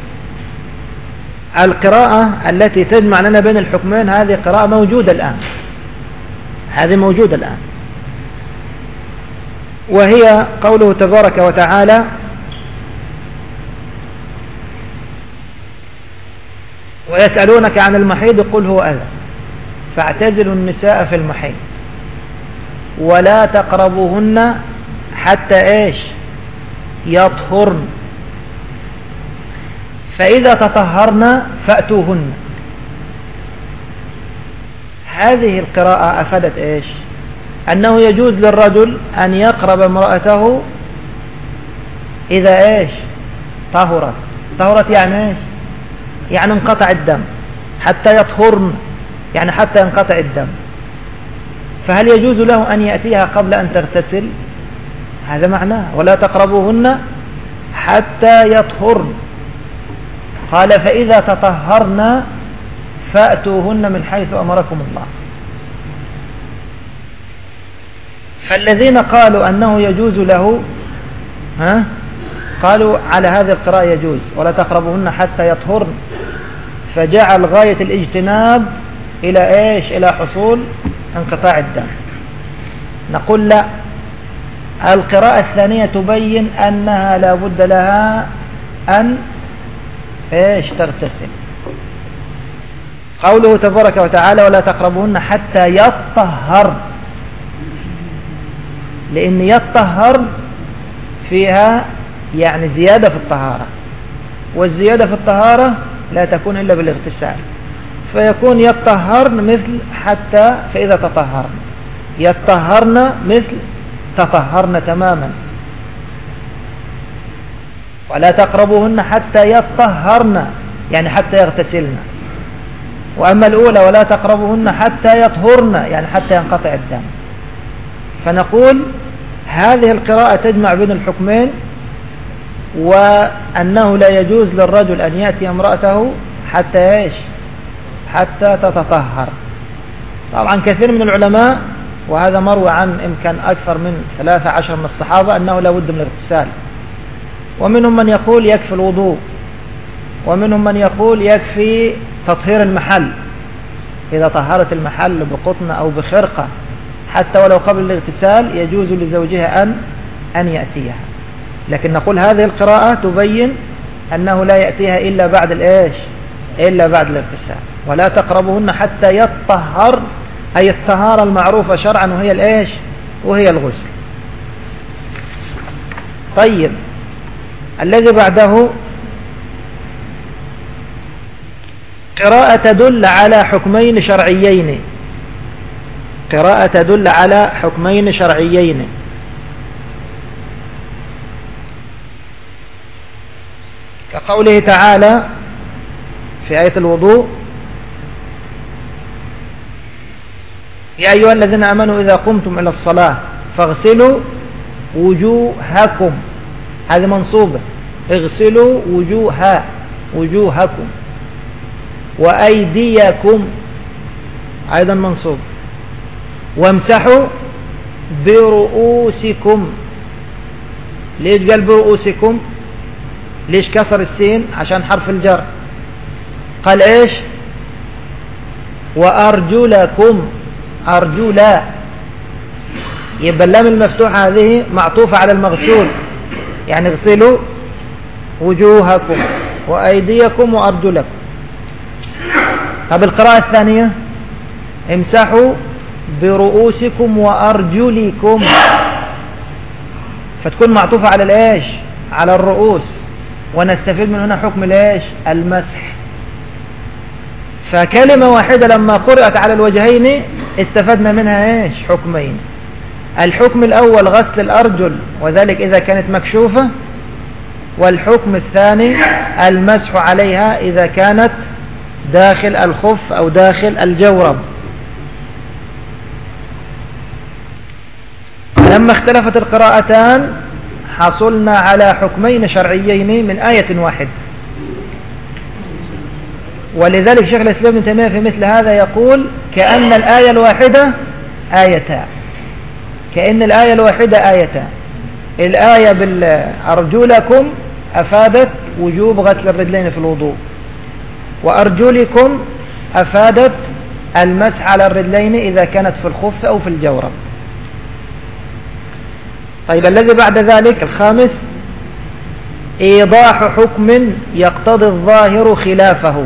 القراءة التي تجمع لنا بين الحكمين، هذه قراءة موجودة الآن، هذه موجودة الآن، وهي قوله تبارك وتعالى: ويسألونك عن المحيض قل هو أذى فاعتزلوا النساء في المحيض ولا تقربوهن حتى إيش؟ يطهرن، فإذا تطهرن فأتوهن. هذه القراءة أفادت إيش؟ أنه يجوز للرجل أن يقرب امرأته إذا إيش؟ طهرت. طهرت يعني إيش؟ يعني انقطع الدم. حتى يطهرن يعني حتى ينقطع الدم. فهل يجوز له أن يأتيها قبل أن تغتسل؟ هذا معناه ولا تقربوهن حتى يطهرن. قال: فإذا تطهرن فأتوهن من حيث أمركم الله. فالذين قالوا أنه يجوز له قالوا على هذه القراءة يجوز ولا تقربوهن حتى يطهرن، فجعل غاية الاجتناب إلى إيش؟ إلى حصول انقطاع الدم. نقول لا، القراءة الثانية تبين أنها لا بد لها أن إيش؟ تغتسل. قوله تبارك وتعالى: ولا تقربوهن حتى يطهر، لأن يطهر فيها يعني زيادة في الطهارة، والزيادة في الطهارة لا تكون إلا بالاغتسال، فيكون يطهرن مثل حتى فإذا تطهرن، يطهرن مثل تطهرن تماما. ولا تقربوهن حتى يطهرن يعني حتى يغتسلن. وأما الأولى ولا تقربوهن حتى يطهرن يعني حتى ينقطع الدم. فنقول هذه القراءة تجمع بين الحكمين، وأنه لا يجوز للرجل أن يأتي امرأته حتى إيش؟ حتى تتطهر. طبعا كثير من العلماء، وهذا مروى عن يمكن أكثر من 13 من الصحابة، أنه لا بد من الاغتسال. ومنهم من يقول يكفي الوضوء، ومنهم من يقول يكفي تطهير المحل، إذا طهرت المحل بقطن أو بخرقة حتى ولو قبل الاغتسال يجوز لزوجها أن يأتيها. لكن نقول هذه القراءة تبين أنه لا يأتيها إلا بعد الإيش؟ إلا بعد الاغتسال. ولا تقربوهن حتى يطهر، أي الطهارة المعروفة شرعا وهي الإيش؟ وهي الغسل. طيب، الذي بعده قراءة تدل على حكمين شرعيين. قراءة تدل على حكمين شرعيين. كقوله تعالى في آية الوضوء: يا أيها الذين آمنوا إذا قمتم إلى الصلاة فاغسلوا وجوهكم. هذه منصوبة، اغسلوا وجوهكم. وأيديكم أيضا منصوب. وامسحوا برؤوسكم. ليش قال برؤوسكم؟ ليش كسر السين؟ عشان حرف الجر. قال ايش؟ وأرجلكم. أرجلا، يبقى اللام المفتوحة هذه معطوفة على المغسول، يعني اغسلوا وجوهكم وأيديكم وأرجلكم. طب القراءة الثانية: امسحوا برؤوسكم وأرجلكم، فتكون معطوفة على الايش؟ على الرؤوس، ونستفيد من هنا حكم الايش؟ المسح. فكلمة واحدة لما قرأت على الوجهين استفدنا منها ايش؟ حكمين. الحكم الأول غسل الأرجل، وذلك إذا كانت مكشوفة، والحكم الثاني المسح عليها إذا كانت داخل الخف أو داخل الجورب. لما اختلفت القراءتان حصلنا على حكمين شرعيين من آية واحدة. ولذلك شيخ الإسلام ابن تيمية في مثل هذا يقول كأن الآية الواحدة آيتان، كأن الآية الواحدة آيتان. الآية بالأرجلكم أفادت وجوب غسل الرجلين في الوضوء، وأرجلكم أفادت المسح على الرجلين إذا كانت في الخف أو في الجورب. طيب الذي بعد ذلك الخامس: إيضاح حكم يقتضي الظاهر خلافه.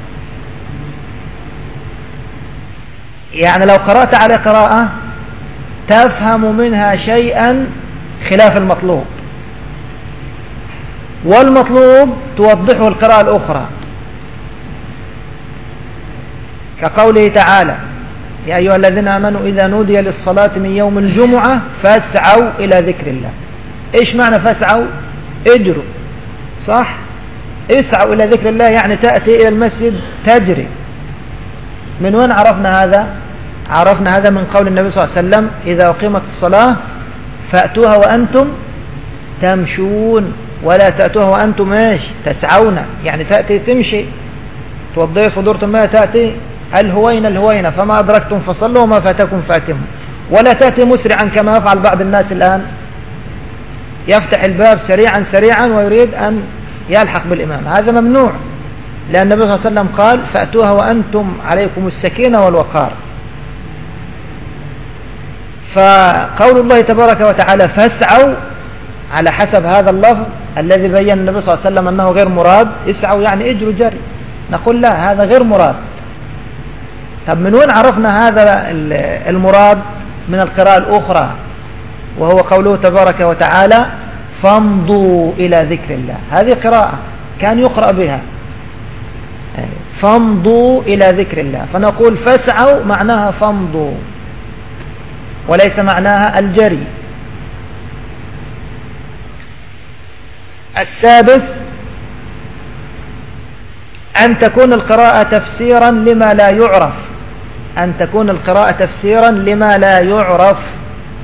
يعني لو قرأت على قراءة تفهم منها شيئا خلاف المطلوب، والمطلوب توضحه القراءة الأخرى، كقوله تعالى: يا أيها الذين آمنوا إذا نودي للصلاة من يوم الجمعة فاسعوا إلى ذكر الله. إيش معنى فاسعوا؟ اجروا، صح؟ اسعوا إلى ذكر الله يعني تأتي إلى المسجد تجري. من وين عرفنا هذا؟ عرفنا هذا من قول النبي صلى الله عليه وسلم: إذا أقيمت الصلاة فأتوها وأنتم تمشون، ولا تأتوها وأنتم إيش؟ تسعون. يعني تأتي تمشي، توضي صدورة الماء، تأتي الهوينة، فما أدركتم فصلوا وما فاتكم فاتموا. ولا تأتي مسرعا كما يفعل بعض الناس الآن، يفتح الباب سريعا ويريد أن يلحق بالإمام. هذا ممنوع، لأن النبي صلى الله عليه وسلم قال: فأتوها وأنتم عليكم السكينة والوقار. فقول الله تبارك وتعالى فاسعوا على حسب هذا اللفظ الذي بين النبي صلى الله عليه وسلم أنه غير مراد. اسعوا يعني اجروا جري. نقول لا، هذا غير مراد. طب من وين عرفنا هذا المراد؟ من القراءة الأخرى، وهو قوله تبارك وتعالى: فامضوا إلى ذكر الله. هذه قراءة كان يقرأ بها، فامضوا إلى ذكر الله. فنقول فاسعوا معناها فامضوا، وليس معناها الجري. السادس: أن تكون القراءة تفسيرا لما لا يعرف. أن تكون القراءة تفسيرا لما لا يعرف.